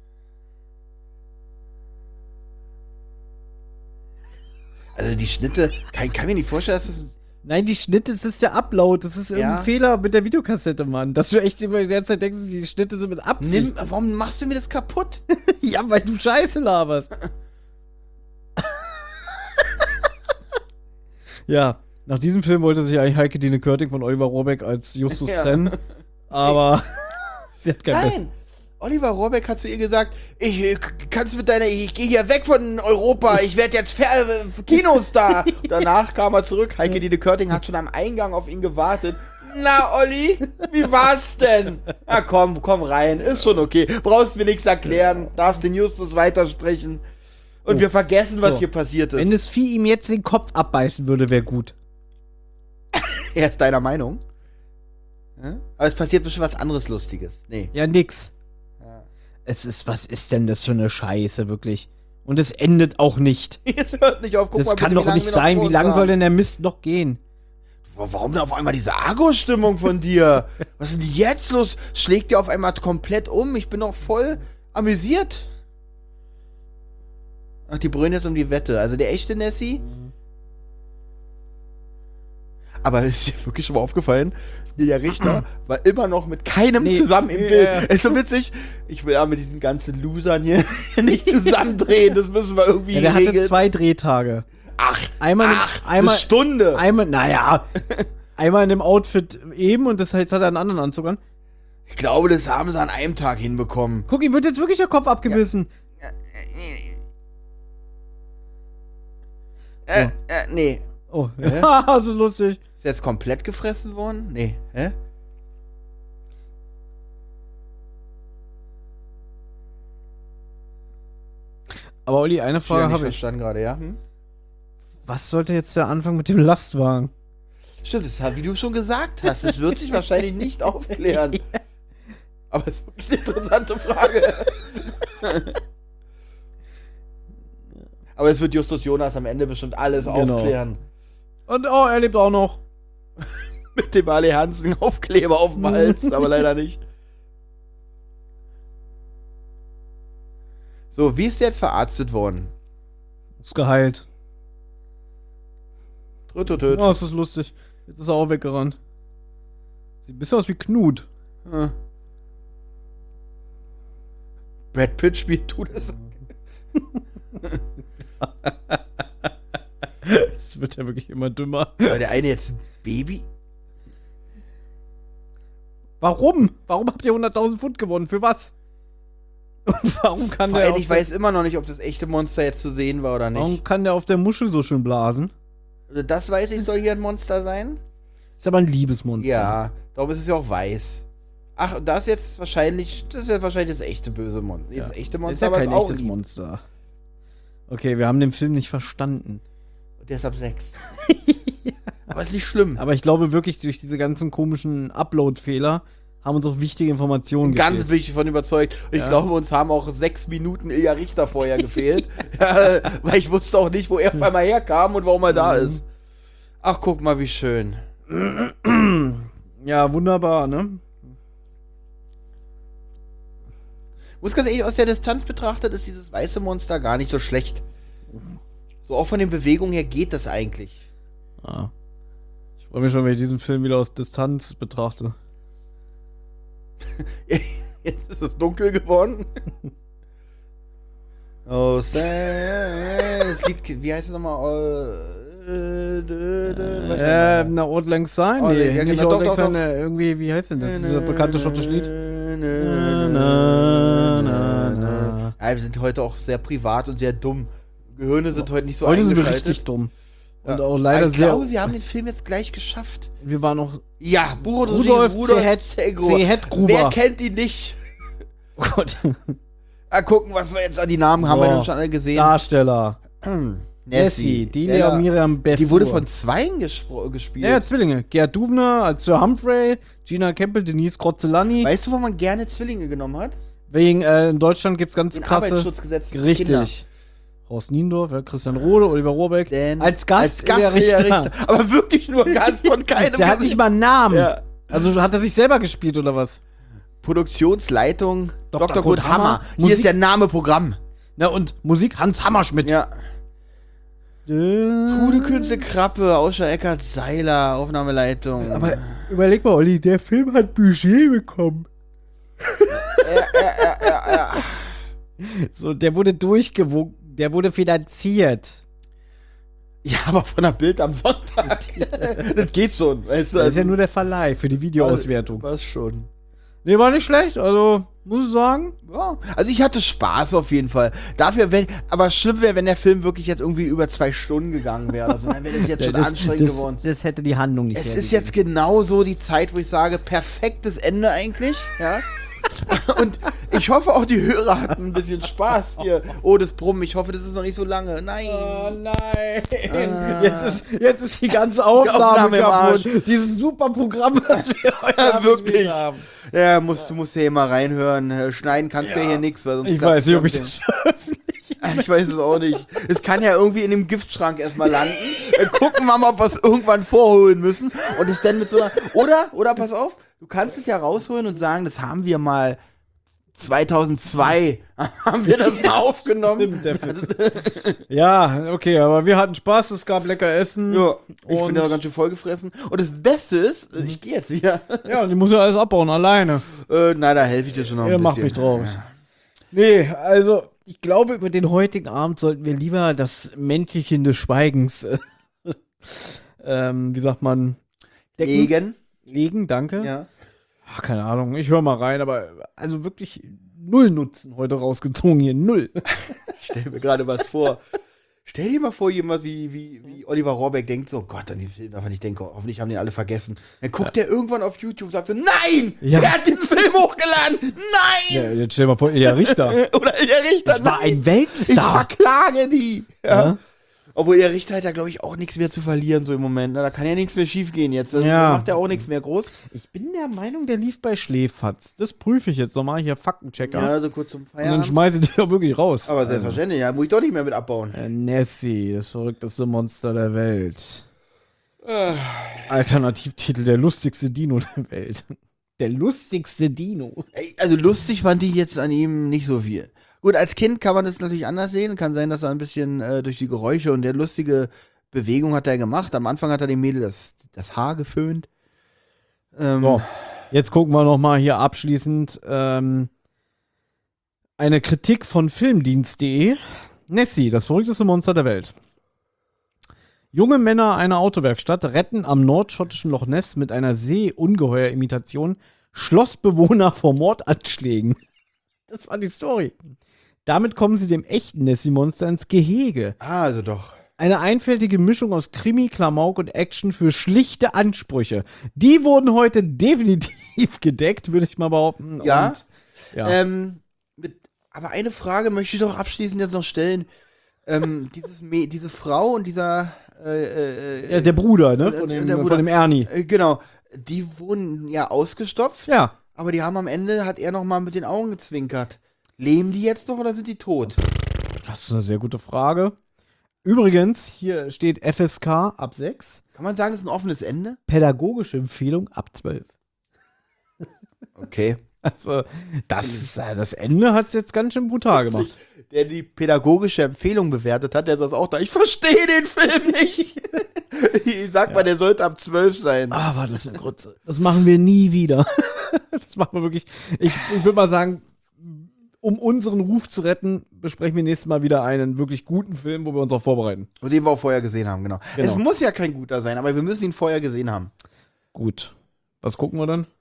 Also die Schnitte, kann mir nicht vorstellen, dass das... Nein, die Schnitte, das ist der Upload. Das ist irgendein Ja. Fehler mit der Videokassette, Mann. Dass du echt immer die ganze Zeit denkst, die Schnitte sind mit Absicht. Warum machst du mir das kaputt? Ja, weil du Scheiße laberst. Ja, nach diesem Film wollte sich eigentlich Heike Dine Körting von Oliver Rohrbeck als Justus Ja. trennen. Aber sie hat kein Nein! Oliver Rohrbeck hat zu ihr gesagt, ich gehe hier weg von Europa, ich werde jetzt Kinostar. Danach kam er zurück, Heike Dine Körting hat schon am Eingang auf ihn gewartet. Na, Olli, wie war's denn? Na komm rein, ist schon okay. Brauchst mir nichts erklären, darfst den Justus weitersprechen. Und wir vergessen, was So. hier passiert ist. Wenn das Vieh ihm jetzt den Kopf abbeißen würde, wäre gut. Er ist deiner Meinung? Ja? Aber es passiert bestimmt was anderes Lustiges. Nee. Ja, nix. Ja. Was ist denn das für eine Scheiße, wirklich? Und es endet auch nicht. Es hört nicht auf. Guck Das mal, kann bitte, doch nicht sein. Wie lange soll denn der Mist noch gehen? Warum denn auf einmal diese Argo-Stimmung von dir? Was ist denn jetzt los? Schlägt dir auf einmal komplett um? Ich bin doch voll amüsiert. Ach, die brüllen jetzt um die Wette. Also der echte Nessie? Aber ist dir wirklich schon mal aufgefallen? Der Richter war immer noch mit keinem zusammen im Bild. Ist so witzig. Ich will ja mit diesen ganzen Losern hier nicht zusammendrehen. Das müssen wir irgendwie Ja, der hatte regeln. 2 Drehtage. Einmal eine Stunde. Einmal in dem Outfit eben und jetzt hat er einen anderen Anzug an. Ich glaube, das haben sie an einem Tag hinbekommen. Guck, ihm wird jetzt wirklich der Kopf abgebissen. Nee. Oh, das ist lustig. Ist jetzt komplett gefressen worden? Nee. Hä? Aber Olli, eine Frage habe ich. Verstanden gerade, ja? Was sollte jetzt der Anfang mit dem Lastwagen? Stimmt, das ist, wie du schon gesagt hast, das wird sich wahrscheinlich nicht aufklären. Aber es ist wirklich eine interessante Frage. Aber es wird Justus Jonas am Ende bestimmt alles aufklären. Und er lebt auch noch. Mit dem Ale Hansen Aufkleber auf dem Hals, aber leider nicht. So, wie ist der jetzt verarztet worden? Ist geheilt. Töt. Oh, das ist lustig. Jetzt ist er auch weggerannt. Sieht ein bisschen aus wie Knut. Brad Pitt spielt Tudes. Es wird ja wirklich immer dümmer. War der eine jetzt ein Baby? Warum? Warum habt ihr 100.000 Pfund gewonnen? Für was? Und warum kann Vor der allem, auf ich weiß immer noch nicht, ob das echte Monster jetzt zu sehen war oder nicht. warum kann der auf der Muschel so schön blasen? Also das weiß ich, soll hier ein Monster sein? Ist aber ein Liebesmonster. Ja, darum ist es ja auch weiß. Ach, und das ist jetzt wahrscheinlich, das echte böse Monster. Das echte Ist Monster, ja aber kein ist auch echtes lieb. Monster. Okay, wir haben den Film nicht verstanden. Und der ist ab 6. Aber ist nicht schlimm. Aber ich glaube wirklich, durch diese ganzen komischen Upload-Fehler haben uns auch wichtige Informationen Ganz gefehlt. bin ich davon überzeugt. Und ich Ja. glaube, uns haben auch 6 Minuten Ilja Richter vorher gefehlt. Ja, weil ich wusste auch nicht, wo er auf einmal herkam und warum er da ist. Ach, guck mal, wie schön. Ja, wunderbar, ne? Muss ganz ehrlich, aus der Distanz betrachtet, ist dieses weiße Monster gar nicht so schlecht. So auch von den Bewegungen her geht das eigentlich. Ja. Ich freue mich schon, wenn ich diesen Film wieder aus Distanz betrachte. Jetzt ist es dunkel geworden. Oh, es liegt, wie heißt es nochmal? Na, Old Lang Syne? Oh, Nee, ja, nicht genau, Old Lang doch, doch, Syne, irgendwie, wie heißt denn das? Das ist ein bekanntes schottisches Lied. Ja, wir sind heute auch sehr privat und sehr dumm. Gehirne sind heute nicht so Heute sind wir eingeschaltet. richtig dumm. Und Ja. auch leider ich sehr... glaube, wir haben den Film jetzt gleich geschafft. wir waren noch... Ja, Rudolf C.H. Wer kennt ihn nicht? Oh Gott. Gucken, was wir jetzt an die Namen haben, So. wir schon alle gesehen. Darsteller. Nessie, Delia und Miriam Beth. Die wurde von zweien gespielt. Ja, Zwillinge. Gerd Duvner als Sir Humphrey, Gina Campbell, Denise Krozelani. Weißt du, wo man gerne Zwillinge genommen hat? Wegen, in Deutschland gibt's ganz In krasse... Arbeitsschutzgesetz für Kinder. Richtig. Horst Niendorf, ja, Christian Rohde, Oliver Rohrbeck. Denn als Gast, der Richter. Aber wirklich nur Gast von keinem. Der hat nicht mal einen Namen. Ja. Also hat er sich selber gespielt, oder was? Produktionsleitung Dr. Kurt Kurt Hammer. Hier Musik- ist der Name Programm. Na und Musik Hans Hammerschmidt. Ja. Trude Künste Krappe, Auscher Eckert Seiler, Aufnahmeleitung. Aber überleg mal, Olli, der Film hat Budget bekommen. ja. So, der wurde durchgewunken, der wurde finanziert. Ja, aber von der Bild am Sonntag. Das geht schon, weißt du. Das ist ja nur der Verleih für die Videoauswertung. Was schon. Nee, war nicht schlecht, also, muss ich sagen. Ja, also ich hatte Spaß auf jeden Fall. Dafür, aber schlimm wäre, wenn der Film wirklich jetzt irgendwie über 2 Stunden gegangen wäre. Also dann wäre das jetzt schon anstrengend geworden. Das hätte die Handlung nicht Es ist hergegeben. jetzt genau so die Zeit, wo ich sage, perfektes Ende eigentlich, ja. Und ich hoffe auch, die Hörer hatten ein bisschen Spaß hier. Oh, das Brummen, ich hoffe, das ist noch nicht so lange. Nein. Oh nein. Jetzt ist die ganze Aufnahme im Arsch. kaputt. Dieses super Programm, das wir heute Ja, wirklich. gespielt haben. Ja, du musst ja hier mal reinhören. Schneiden kannst du ja hier nichts, weil sonst Ich klappt weiß nicht, ob ich das das veröffentliche. Ich weiß es auch nicht. Es kann ja irgendwie in dem Giftschrank erstmal landen. Dann gucken wir mal, ob wir es irgendwann vorholen müssen. Und es dann mit so einer. Oder, pass auf, du kannst es ja rausholen und sagen, das haben wir mal 2002 haben wir das mal aufgenommen. Ja, okay, aber wir hatten Spaß, es gab lecker Essen. Ja, ich und bin da ganz schön vollgefressen. Und das Beste ist, ich gehe jetzt wieder. ja, und ich muss ja alles abbauen, alleine. Na, da helfe ich dir schon noch ein bisschen. Mach mich drauf. Ja. Nee, also, ich glaube, über den heutigen Abend sollten wir lieber das Mäntelchen des Schweigens, wie sagt man, decken. Legen, danke. Ja. Ach, keine Ahnung, ich höre mal rein, aber also wirklich null Nutzen heute rausgezogen hier, null. Ich stell mir gerade was vor. Stell dir mal vor, jemand wie Oliver Rohrbeck denkt so, Gott, an den Film darf ich nicht denken, hoffentlich haben den alle vergessen. Dann guckt der irgendwann auf YouTube und sagt so, nein, wer hat den Film hochgeladen? Nein! Ja, jetzt stell dir mal vor, Ilja Richter. Oder Ilja Richter, Das war ein ich Weltstar. verklage die. Ja. Obwohl Ilja Richter hat ja, glaube ich, auch nichts mehr zu verlieren so im Moment. Da kann ja nichts mehr schief gehen jetzt. Also Ja. macht ja auch nichts mehr groß. Ich bin der Meinung, der lief bei Schläferz. Das prüfe ich jetzt nochmal, hier Faktenchecker. Ja, so kurz zum Und dann Feierabend. schmeiße ich die auch wirklich raus. Aber selbstverständlich, ja, muss ich doch nicht mehr mit abbauen. Nessie, das verrückteste Monster der Welt. Alternativtitel, der lustigste Dino der Welt. Der lustigste Dino. Ey, also lustig fand ich jetzt an ihm nicht so viel. Gut, als Kind kann man das natürlich anders sehen. Kann sein, dass er ein bisschen durch die Geräusche und der lustige Bewegung hat er gemacht. Am Anfang hat er dem Mädel das Haar geföhnt. So, jetzt gucken wir nochmal hier abschließend eine Kritik von filmdienst.de. Nessie, das verrückteste Monster der Welt. Junge Männer einer Autowerkstatt retten am nordschottischen Loch Ness mit einer Seeungeheuer-Imitation Schlossbewohner vor Mordanschlägen. Das war die Story. Damit kommen sie dem echten Nessie-Monster ins Gehege. Ah, also doch. Eine einfältige Mischung aus Krimi, Klamauk und Action für schlichte Ansprüche. Die wurden heute definitiv gedeckt, würde ich mal behaupten. Ja. Und, ja. Aber eine Frage möchte ich doch abschließend jetzt noch stellen. Diese Frau und dieser Ja, der Bruder, ne? Von dem Ernie. Genau. Die wurden ja ausgestopft. Ja. Aber die haben am Ende, hat er noch mal mit den Augen gezwinkert. Leben die jetzt noch oder sind die tot? Das ist eine sehr gute Frage. Übrigens, hier steht FSK ab 6. Kann man sagen, das ist ein offenes Ende? Pädagogische Empfehlung ab 12. Okay. Also, das Ende hat es jetzt ganz schön brutal gemacht. Der die pädagogische Empfehlung bewertet hat, der saß auch da. Ich verstehe den Film nicht. Ich sag mal, der sollte ab 12 sein. Ah, war das eine Grütze. Das machen wir nie wieder. Das machen wir wirklich. Ich würde mal sagen, um unseren Ruf zu retten, besprechen wir nächstes Mal wieder einen wirklich guten Film, wo wir uns auch vorbereiten. Und den wir auch vorher gesehen haben, genau. Es muss ja kein guter sein, aber wir müssen ihn vorher gesehen haben. Gut. Was gucken wir dann?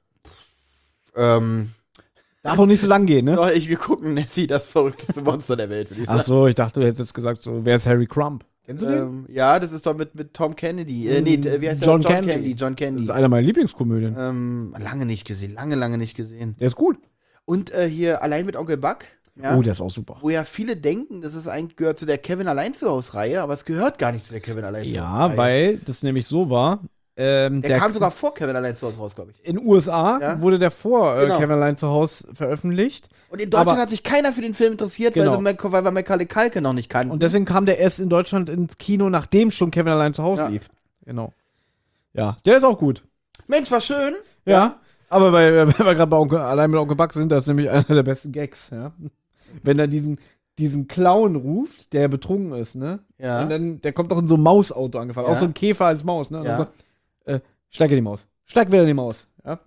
Darf auch nicht so lang gehen, ne? Doch, wir gucken Nessie, das verrückteste Monster der Welt, würde ich sagen. Ach so, ich dachte, du hättest jetzt gesagt, so, wer ist Harry Crumb? Kennst du den? Ja, das ist doch mit Tom Kennedy. Wie heißt der? John Candy. John Candy. Das ist einer meiner Lieblingskomödien. Lange nicht gesehen, lange nicht gesehen. Der ist gut. Und hier allein mit Onkel Buck. Ja, oh, der ist auch super. Wo ja viele denken, das ist eigentlich gehört zu der Kevin allein zu Haus-Reihe, aber es gehört gar nicht zu der Kevin allein zu Haus-Reihe. Ja, weil das nämlich so war. Der kam sogar vor Kevin allein zu Hause raus, glaube ich. In den USA wurde der vor Kevin allein zu Hause veröffentlicht. Und in Deutschland hat sich keiner für den Film interessiert, weil wir Macaulay Culkin noch nicht kannten. Und deswegen kam der erst in Deutschland ins Kino, nachdem schon Kevin allein zu Hause lief. Genau. Ja, der ist auch gut. Mensch, war schön. Ja. Aber wenn wir gerade bei allein mit Onkel Buck sind, das ist nämlich einer der besten Gags, ja. Wenn er diesen Clown ruft, der betrunken ist, ne? Ja. Und dann, der kommt doch in so ein Mausauto angefahren. Ja. Auch so ein Käfer als Maus, ne? Und Ja. dann so, steig in die Maus. Steig wieder in die Maus. Ja?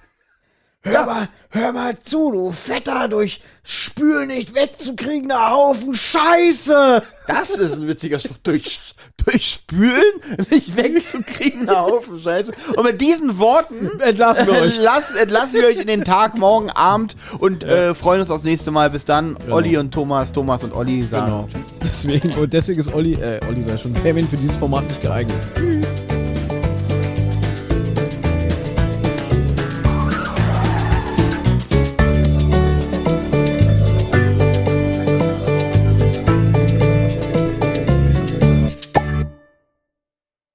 Hör mal zu, du fetter, durch Spül nicht wegzukriegender Haufen Scheiße! Das ist ein witziger Spruch. Durch Spülen nicht wegzukriegen, ein Haufen Scheiße. Und mit diesen Worten Entlassen wir euch. entlassen wir euch in den Tag, morgen Abend und freuen uns aufs nächste Mal. Bis dann. Genau. Olli und Thomas und Olli sagen. Genau. Deswegen ist Olli sei schon Kevin für dieses Format nicht geeignet. Tschüss.